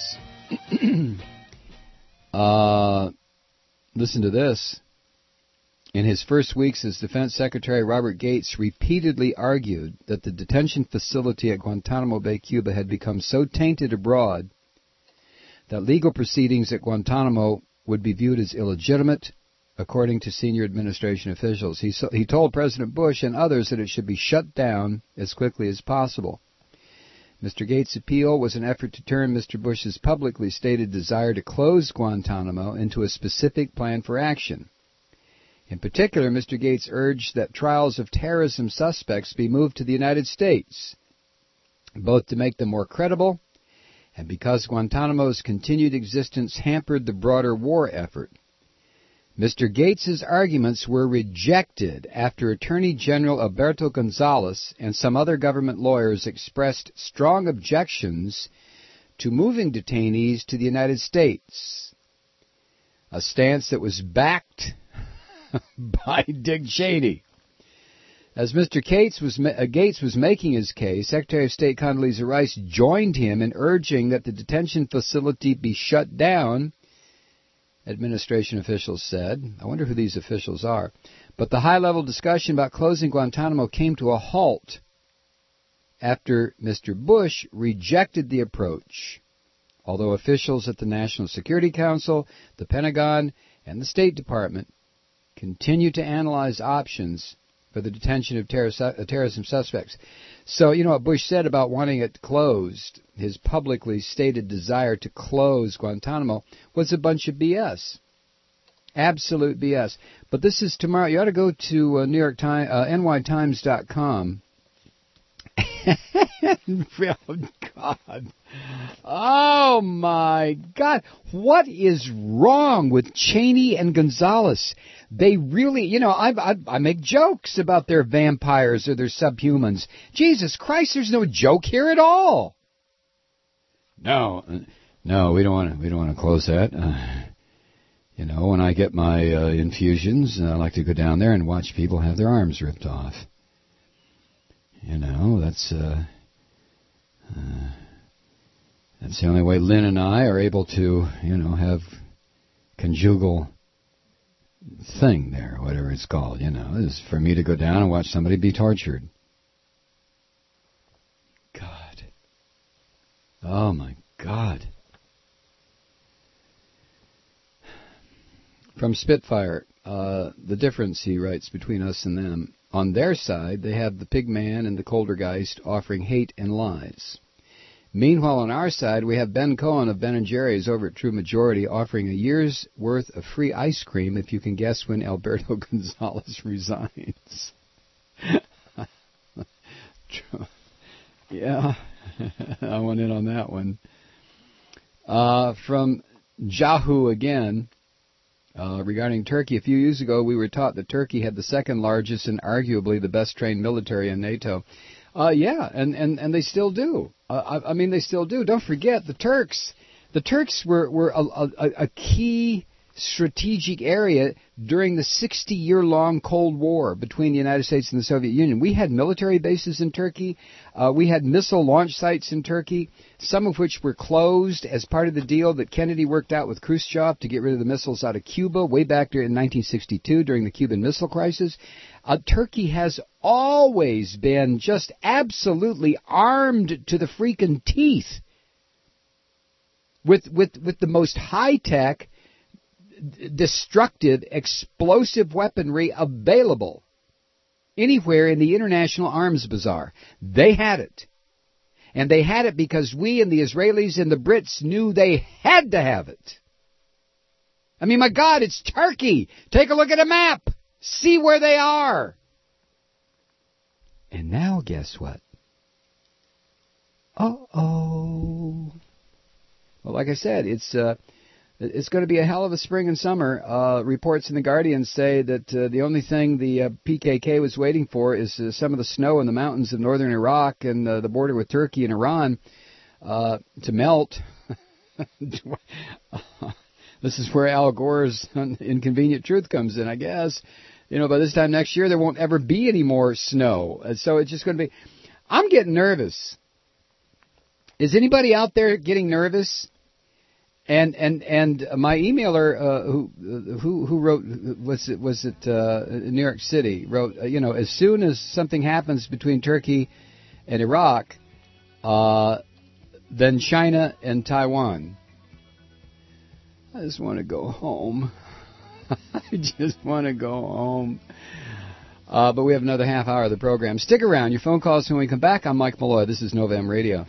Listen to this. In his first weeks as Defense Secretary, Robert Gates repeatedly argued that the detention facility at Guantanamo Bay, Cuba had become so tainted abroad that legal proceedings at Guantanamo would be viewed as illegitimate, according to senior administration officials. He told President Bush and others that it should be shut down as quickly as possible. Mr. Gates' appeal was an effort to turn Mr. Bush's publicly stated desire to close Guantanamo into a specific plan for action. In particular, Mr. Gates urged that trials of terrorism suspects be moved to the United States, both to make them more credible and because Guantanamo's continued existence hampered the broader war effort. Mr. Gates's arguments were rejected after Attorney General Alberto Gonzales and some other government lawyers expressed strong objections to moving detainees to the United States, a stance that was backed by Dick Cheney. As Mr. Gates was making his case, Secretary of State Condoleezza Rice joined him in urging that the detention facility be shut down, administration officials said. I wonder who these officials are. But the high-level discussion about closing Guantanamo came to a halt after Mr. Bush rejected the approach, although officials at the National Security Council, the Pentagon, and the State Department continue to analyze options for the detention of terrorism suspects. So, you know what Bush said about wanting it closed, his publicly stated desire to close Guantanamo, was a bunch of BS. Absolute BS. But this is tomorrow. You ought to go to New York Times, nytimes.com. Oh, God. Oh, my God. What is wrong with Cheney and Gonzales? They really, you know, I make jokes about their vampires or their subhumans. Jesus Christ, there's no joke here at all. No, we don't want to close that. You know, when I get my infusions, I like to go down there and watch people have their arms ripped off. You know, that's the only way Lynn and I are able to, you know, have conjugal thing there, whatever it's called, you know, is for me to go down and watch somebody be tortured. God. Oh, my God. From Spitfire, the difference, he writes, between us and them. On their side, they have the Pigman and the Coldergeist offering hate and lies. Meanwhile, on our side, we have Ben Cohen of Ben & Jerry's over at True Majority offering a year's worth of free ice cream if you can guess when Alberto Gonzales resigns. Yeah, I went in on that one. From Jahu again. Regarding Turkey, a few years ago, we were taught that Turkey had the second largest and arguably the best trained military in NATO. Yeah, and they still do. I mean, they still do. Don't forget, the Turks were a key strategic area during the 60-year-long Cold War between the United States and the Soviet Union. We had military bases in Turkey. We had missile launch sites in Turkey, some of which were closed as part of the deal that Kennedy worked out with Khrushchev to get rid of the missiles out of Cuba way back there in 1962 during the Cuban Missile Crisis. Turkey has always been just absolutely armed to the freaking teeth with the most high-tech, destructive, explosive weaponry available anywhere in the international arms bazaar. They had it. And they had it because we and the Israelis and the Brits knew they had to have it. I mean, my God, it's Turkey. Take a look at a map. See where they are. And now, guess what? Uh-oh. Well, like I said, it's going to be a hell of a spring and summer. Reports in The Guardian say that the only thing the PKK was waiting for is some of the snow in the mountains of northern Iraq and the border with Turkey and Iran. to melt. This is where Al Gore's inconvenient truth comes in, I guess. By this time next year, there won't ever be any more snow. So it's just going to be... I'm getting nervous. Is anybody out there getting nervous? And my emailer who wrote, was it New York City, wrote, as soon as something happens between Turkey and Iraq, then China and Taiwan. I just want to go home. I just want to go home. But we have another half hour of the program. Stick around. Your phone calls when we come back. I'm Mike Malloy. This is Nova M Radio.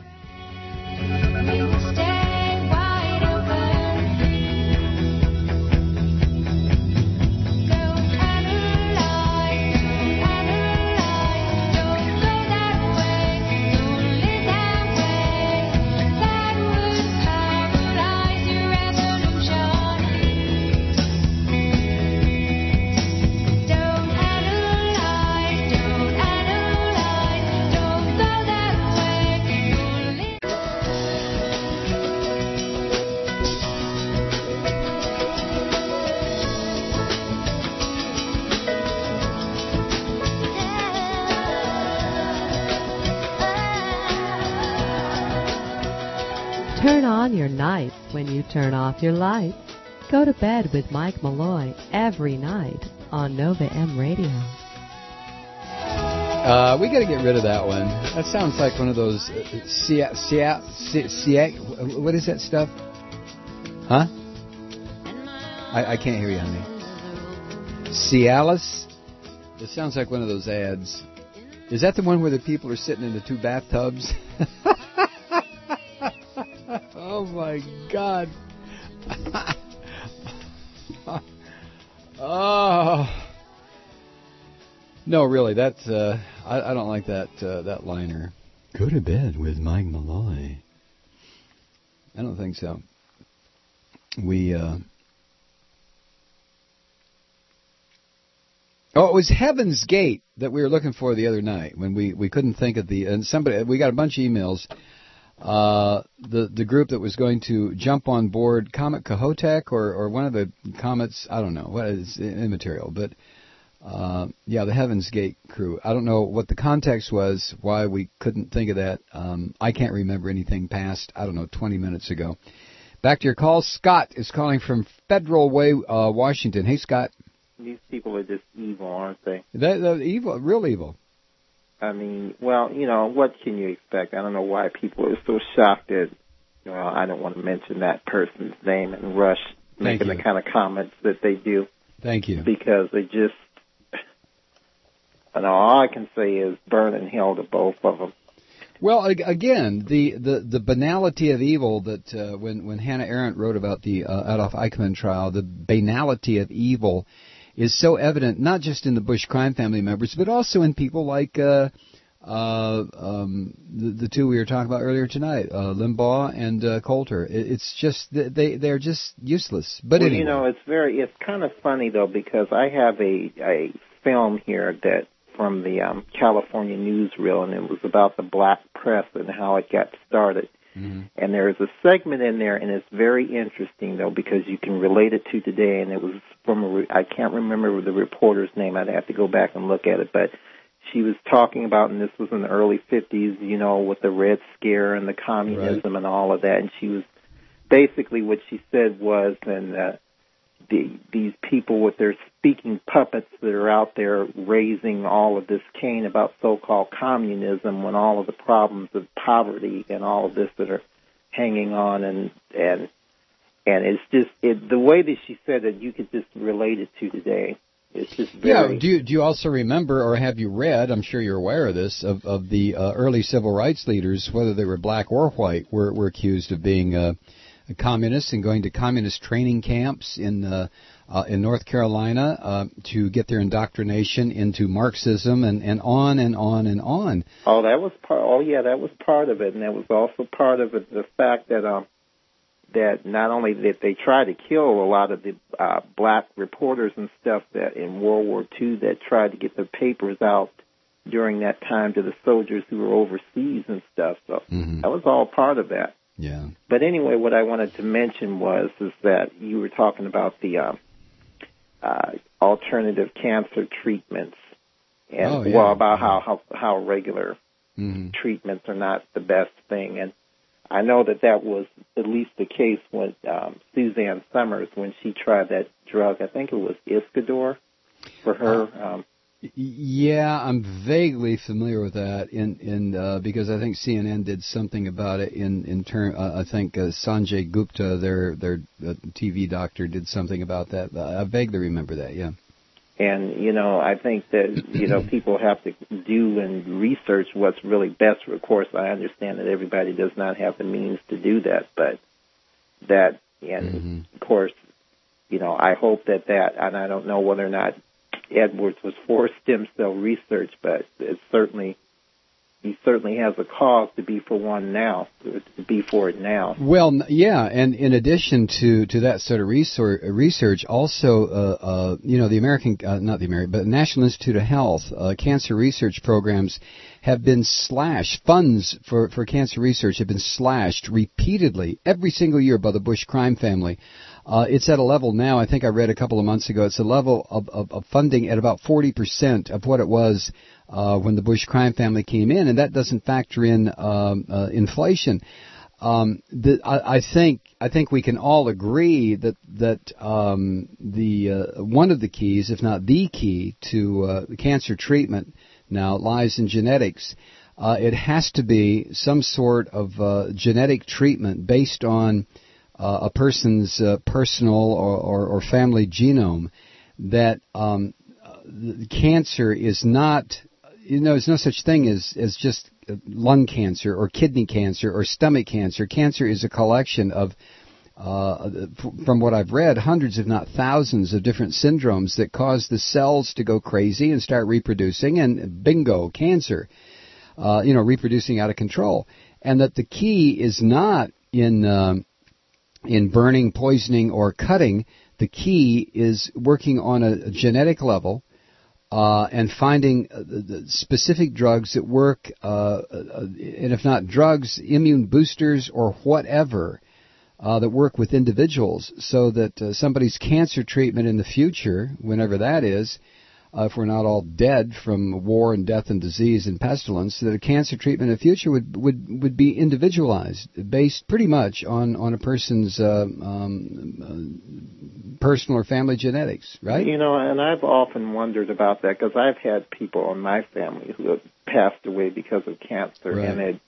Turn on your nights when you turn off your lights. Go to bed with Mike Malloy every night on Nova M Radio. We got to get rid of that one. That sounds like one of those what is that stuff? Huh? I can't hear you, honey. Cialis? It sounds like one of those ads. Is that the one where the people are sitting in the two bathtubs? Oh my God. Oh. No, really, that's I don't like that liner. Go to bed with Mike Malloy. I don't think so. Oh, it was Heaven's Gate that we were looking for the other night when we couldn't think of we got a bunch of emails. The group that was going to jump on board Comet Kohoutek or one of the comets, I don't know, what is immaterial, but the Heaven's Gate crew. I don't know what the context was, why we couldn't think of that. I can't remember anything past, 20 minutes ago. Back to your call. Scott is calling from Federal Way, Washington. Hey, Scott. These people are just evil, aren't they? They're evil, real evil. I mean, well, what can you expect? I don't know why people are so shocked that, I don't want to mention that person's name and rush making the kind of comments that they do. Thank you. Because they just, all I can say is burn in hell to both of them. Well, again, the banality of evil that when Hannah Arendt wrote about the Adolf Eichmann trial, the banality of evil is so evident, not just in the Bush crime family members, but also in people like the two we were talking about earlier tonight, Limbaugh and Coulter. It's just they're just useless. But well, anyway, it's kind of funny though, because I have a film here that from the California newsreel, and it was about the black press and how it got started. Mm-hmm. And there's a segment in there, and it's very interesting, though, because you can relate it to today, and it was from I can't remember the reporter's name. I'd have to go back and look at it, but she was talking about, and this was in the early 50s, with the Red Scare and the communism and all of that, and she was basically what she said was, and these people with their speaking puppets that are out there raising all of this cane about so-called communism when all of the problems of poverty and all of this that are hanging on and it's just the way that she said it, you could just relate it to today. It's just very... Yeah, do you also remember, or have you read, I'm sure you're aware of this, of the early civil rights leaders, whether they were black or white, were accused of being communists and going to communist training camps in North Carolina to get their indoctrination into Marxism and on and on and on. Oh, that was part. Oh, yeah, that was part of it, and that was also part of it, the fact that that not only that they tried to kill a lot of the black reporters and stuff that in World War II that tried to get their papers out during that time to the soldiers who were overseas and stuff. So that was all part of that. Yeah. But anyway, what I wanted to mention is that you were talking about the alternative cancer treatments, and about how regular treatments are not the best thing. And I know that was at least the case with Suzanne Summers when she tried that drug. I think it was Iscador for her. Yeah, I'm vaguely familiar with that because I think CNN did something about it in turn. I think Sanjay Gupta, their TV doctor, did something about that. I vaguely remember that. Yeah. And I think that people have to do and research what's really best. Of course, I understand that everybody does not have the means to do that, but of course, I hope that, and I don't know whether or not Edwards was for stem cell research, but he certainly has a cause to be for it now. Well, yeah, and in addition to that sort of research, also, the National Institute of Health cancer research programs have been slashed. Funds for cancer research have been slashed repeatedly every single year by the Bush crime family. It's at a level now, I think I read a couple of months ago, it's a level of funding at about 40% of what it was when the Bush crime family came in, and that doesn't factor in inflation. I think we can all agree that one of the keys, if not the key, to cancer treatment now lies in genetics. It has to be some sort of genetic treatment based on a person's personal or family genome. That cancer is not, there's no such thing as just lung cancer or kidney cancer or stomach cancer. Cancer is a collection of, from what I've read, hundreds if not thousands of different syndromes that cause the cells to go crazy and start reproducing, and bingo, cancer, reproducing out of control. And that the key is not in burning, poisoning, or cutting. The key is working on a genetic level and finding the specific drugs that work, and if not drugs, immune boosters or whatever that work with individuals, so that somebody's cancer treatment in the future, whenever that is, if we're not all dead from war and death and disease and pestilence, that a cancer treatment in the future would be individualized, based pretty much on a person's personal or family genetics, right? And I've often wondered about that, because I've had people in my family who have passed away because of cancer, right. And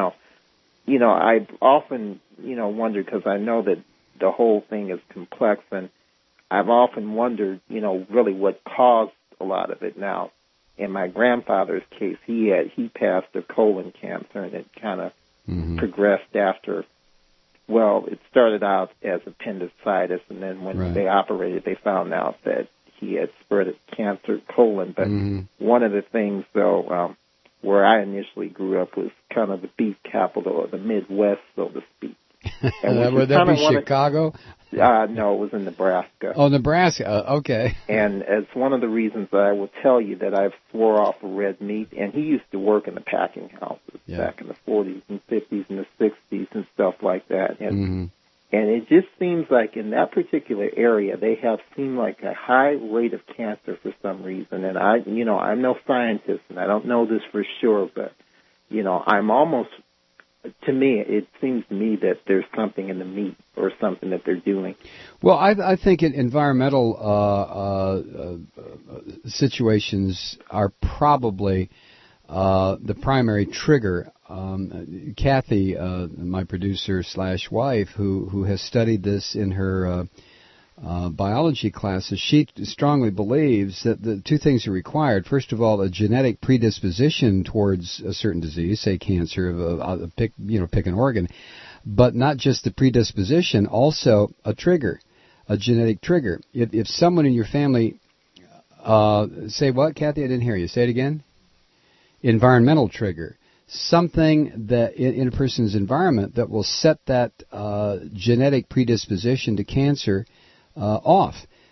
I've often wondered, because I know that the whole thing is complex, and I've often wondered, really what caused a lot of it. Now, in my grandfather's case, he passed of colon cancer, and it kind of progressed after. Well, it started out as appendicitis, and then when they operated, they found out that he had spread cancer colon. But one of the things, though, where I initially grew up was kind of the beef capital of the Midwest, so to speak. Would that be Chicago? No, it was in Nebraska. Oh, Nebraska. Okay. And it's one of the reasons that I will tell you that I've swore off of red meat. And he used to work in the packing houses back in the 40s and 50s and the 60s and stuff like that. And it just seems like in that particular area, they have seemed like a high rate of cancer for some reason. And I'm no scientist, and I don't know this for sure, but, I'm almost, to me, it seems to me that there's something in the meat or something that they're doing. Well, I think environmental situations are probably the primary trigger. Kathy, my producer / wife, who has studied this in her biology classes, she strongly believes that the two things are required. First of all, a genetic predisposition towards a certain disease, say cancer, pick an organ, but not just the predisposition, also a trigger, a genetic trigger. If someone in your family, say what, Kathy? I didn't hear you. Say it again. Environmental trigger. Something that in a person's environment that will set that genetic predisposition to cancer off.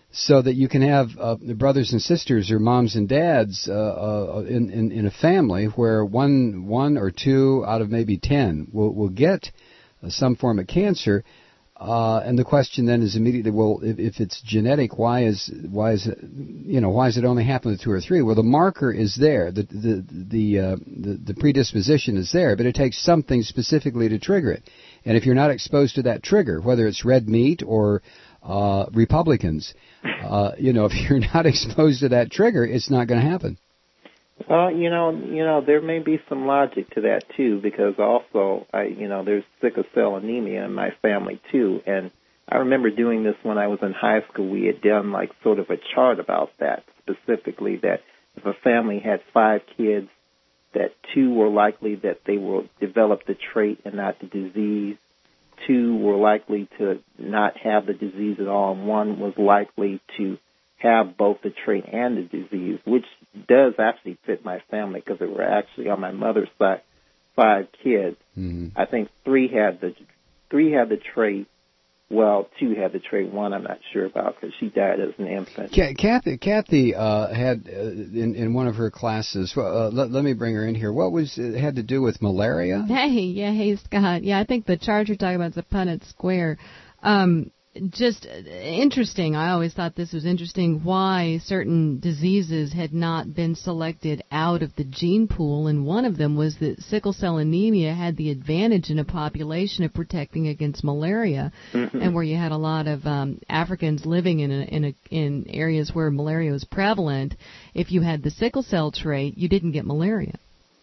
so that you can have brothers and sisters or moms and dads in a family where one or two out of maybe 10 will get some form of cancer. And the question then is immediately, well, if it's genetic, why is it only happening to 2 or 3? Well, the marker is there, the predisposition is there, but it takes something specifically to trigger it. And if you're not exposed to that trigger, whether it's red meat or Republicans, if you're not exposed to that trigger, it's not going to happen. Well, there may be some logic to that too, because also, there's sickle cell anemia in my family too, and I remember doing this when I was in high school. We had done like sort of a chart about that specifically, that if a family had 5 kids, that 2 were likely that they will develop the trait and not the disease. 2 were likely to not have the disease at all, and 1 was likely to have both the trait and the disease, which does actually fit my family because there were actually on my mother's side 5 kids. Mm-hmm. I think 3 had the trait. Well, 2 had the trait. 1 I'm not sure about because she died as an infant. Kathy had in one of her classes. Let me bring her in here. What was it had to do with malaria? Hey Scott. Yeah, I think the chart you're talking about is a Punnett square. Just interesting. I always thought this was interesting why certain diseases had not been selected out of the gene pool, and one of them was that sickle cell anemia had the advantage in a population of protecting against malaria, and where you had a lot of Africans living in areas where malaria was prevalent. If you had the sickle cell trait, you didn't get malaria.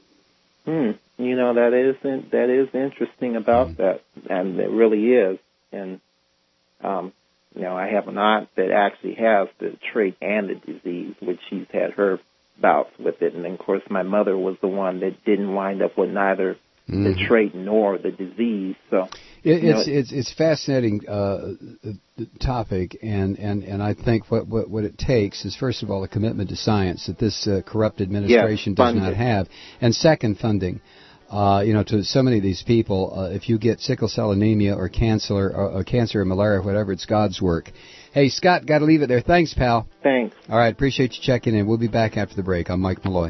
That is interesting about that, and it really is. And I have an aunt that actually has the trait and the disease, which she's had her bouts with it. And, of course, my mother was the one that didn't wind up with neither the trait nor the disease. So it's fascinating topic, and I think what it takes is, first of all, a commitment to science that this corrupt administration does not have, and second, funding. To so many of these people, if you get sickle cell anemia or cancer or malaria, whatever, it's God's work. Hey, Scott, got to leave it there. Thanks, pal. Thanks. All right, appreciate you checking in. We'll be back after the break. I'm Mike Malloy.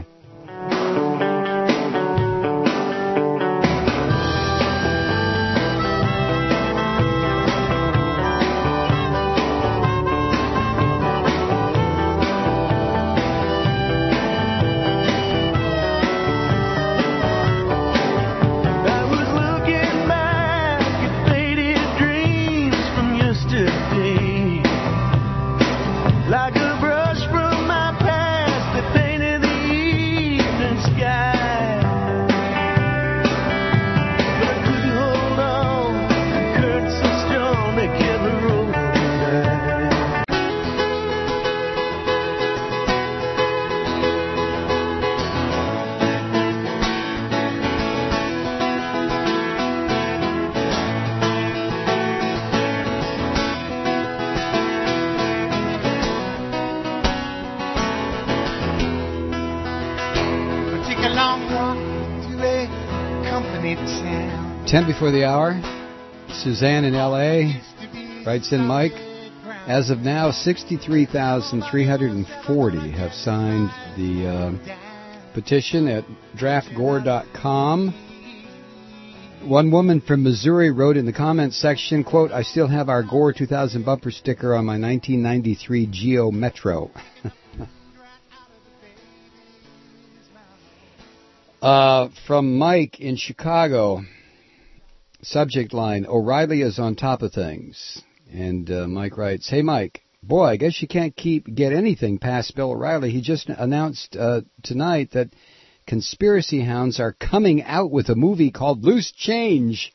Before the hour, Suzanne in L.A. writes in, Mike, as of now, 63,340 have signed the petition at draftgore.com. One woman from Missouri wrote in the comments section, quote, I still have our Gore 2000 bumper sticker on my 1993 Geo Metro. From Mike in Chicago. Subject line, O'Reilly is on top of things. And Mike writes, hey, Mike, boy, I guess you can't get anything past Bill O'Reilly. He just announced tonight that conspiracy hounds are coming out with a movie called Loose Change.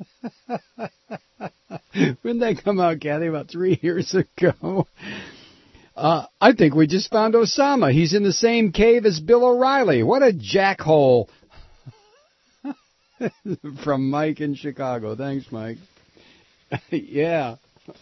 When did that come out, Kathy? About 3 years ago. I think we just found Osama. He's in the same cave as Bill O'Reilly. What a jackhole. From Mike in Chicago. Thanks, Mike. Yeah.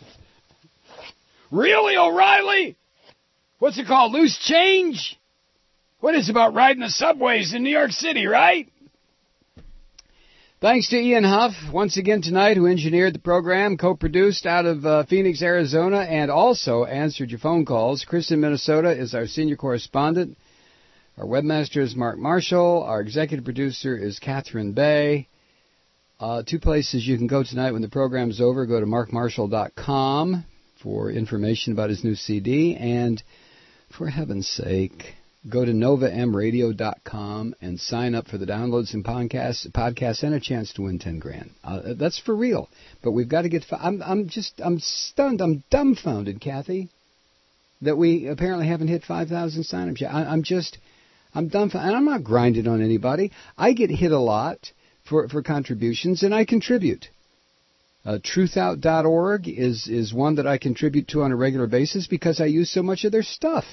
Really, O'Reilly? What's it called? Loose Change? What is it about riding the subways in New York City, right? Thanks to Ian Huff, once again tonight, who engineered the program, co-produced out of Phoenix, Arizona, and also answered your phone calls. Chris in Minnesota is our senior correspondent. Our webmaster is Mark Marshall. Our executive producer is Catherine Bay. Two places you can go tonight when the program's over. Go to markmarshall.com for information about his new CD. And for heaven's sake, go to novamradio.com and sign up for the downloads and podcasts and a chance to win $10,000. That's for real. But we've got to get. I'm stunned. I'm dumbfounded, Kathy, that we apparently haven't hit 5,000 signups yet. I'm dumbfounded. And I'm not grinding on anybody. I get hit a lot for contributions, and I contribute. Truthout.org is one that I contribute to on a regular basis because I use so much of their stuff.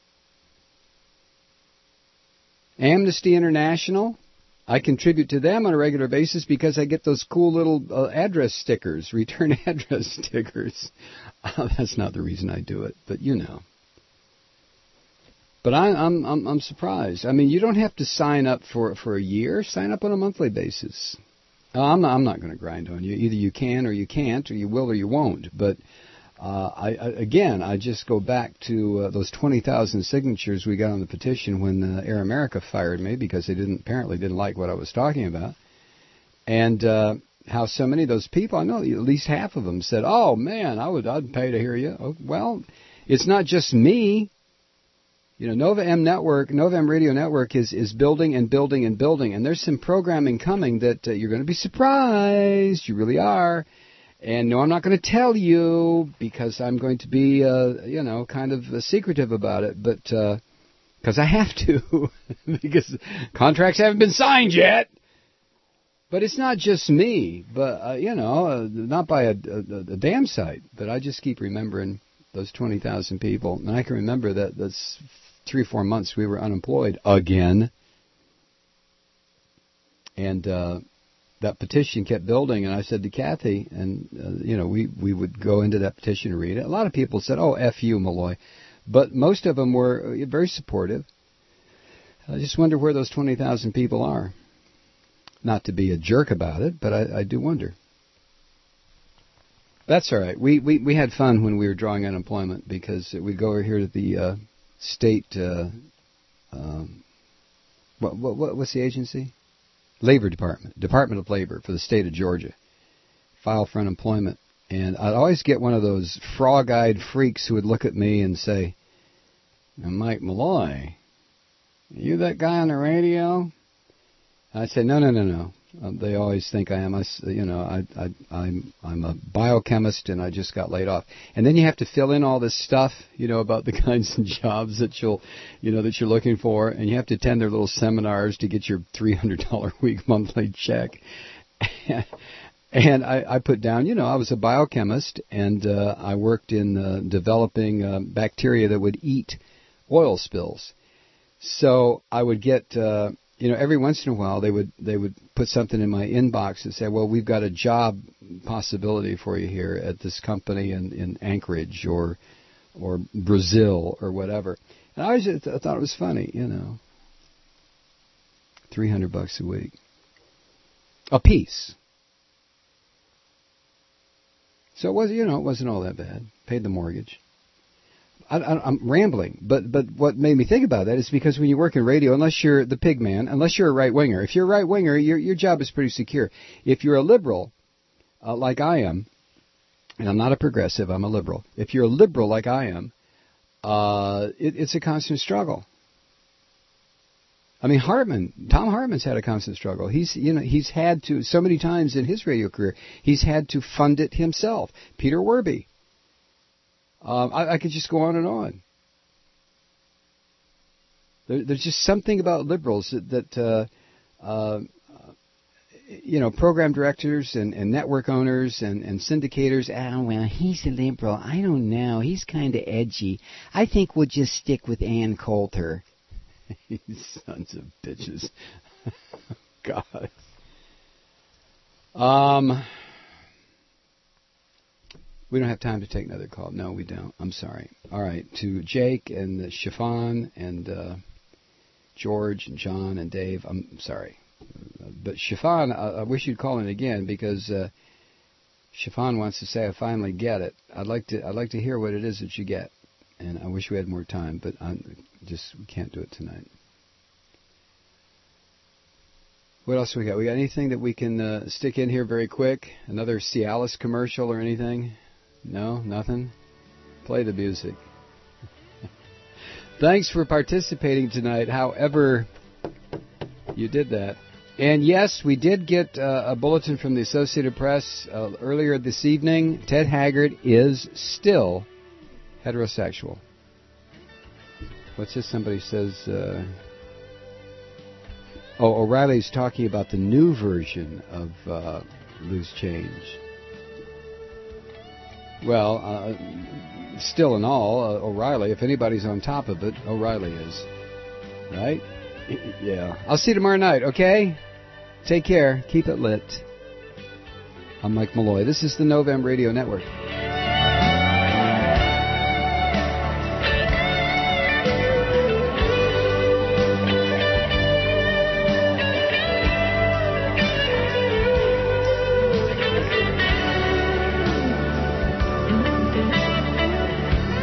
Amnesty International, I contribute to them on a regular basis because I get those cool little address stickers, return address stickers. That's not the reason I do it, but you know. But I'm surprised. I mean, you don't have to sign up for a year. Sign up on a monthly basis. I'm not going to grind on you. Either you can or you can't, or you will or you won't. But I just go back to those 20,000 signatures we got on the petition when Air America fired me because they apparently didn't like what I was talking about, and how so many of those people, I know at least half of them said, "Oh man, I'd pay to hear you." Oh, well, it's not just me. You know, Nova M Radio Network is building and building and building, and there's some programming coming that you're going to be surprised. You really are. And no, I'm not going to tell you because I'm going to be, kind of secretive about it, but because I have to, because contracts haven't been signed yet. But it's not just me, but not by a damn sight. But I just keep remembering those 20,000 people, and I can remember that that's 3 or 4 months we were unemployed again, and that petition kept building. And I said to Kathy, and we would go into that petition and read it. A lot of people said, "Oh, F you, Malloy," but most of them were very supportive. I just wonder where those 20,000 people are. Not to be a jerk about it, but I do wonder. That's all right. We had fun when we were drawing unemployment because we'd go over here to the state. What's the agency? Labor Department of Labor for the state of Georgia. File for unemployment, and I'd always get one of those frog-eyed freaks who would look at me and say, "Mike Malloy, are you that guy on the radio?" I'd say, No. They always think I am. I'm a biochemist, and I just got laid off. And then you have to fill in all this stuff, about the kinds of jobs that you're looking for, and you have to attend their little seminars to get your $300 a week monthly check. And I put down, I was a biochemist, and I worked in developing bacteria that would eat oil spills. So I would get. Every once in a while they would put something in my inbox and say, "Well, we've got a job possibility for you here at this company in Anchorage or Brazil or whatever." And I thought it was funny, $300 a week, a piece. So it wasn't all that bad. Paid the mortgage. I'm rambling, but what made me think about that is because when you work in radio, unless you're the pig man, unless you're a right-winger, if you're a right-winger, your job is pretty secure. If you're a liberal, like I am, and I'm not a progressive, I'm a liberal. If you're a liberal like I am, it's a constant struggle. I mean, Tom Hartman's had a constant struggle. He's had to, so many times in his radio career, he's had to fund it himself. Peter Werby. I could just go on and on. There's just something about liberals that program directors and network owners and syndicators. Oh, well, he's a liberal. I don't know. He's kind of edgy. I think we'll just stick with Ann Coulter. You sons of bitches. God. We don't have time to take another call. No, we don't. I'm sorry. All right. To Jake and Chiffon and George and John and Dave, I'm sorry. But Chiffon, I wish you'd call in again because Chiffon wants to say, "I finally get it." I'd like to hear what it is that you get, and I wish we had more time, but we can't do it tonight. What else we got? We got anything that we can stick in here very quick? Another Cialis commercial or anything? No, nothing. Play the music. Thanks for participating tonight, however you did that. And yes, we did get a bulletin from the Associated Press earlier this evening. Ted Haggard is still heterosexual. What's this? Somebody says... O'Reilly's talking about the new version of Loose Change. Well, still in all, O'Reilly, if anybody's on top of it, O'Reilly is. Right? Yeah. I'll see you tomorrow night, okay? Take care. Keep it lit. I'm Mike Malloy. This is the Novem Radio Network.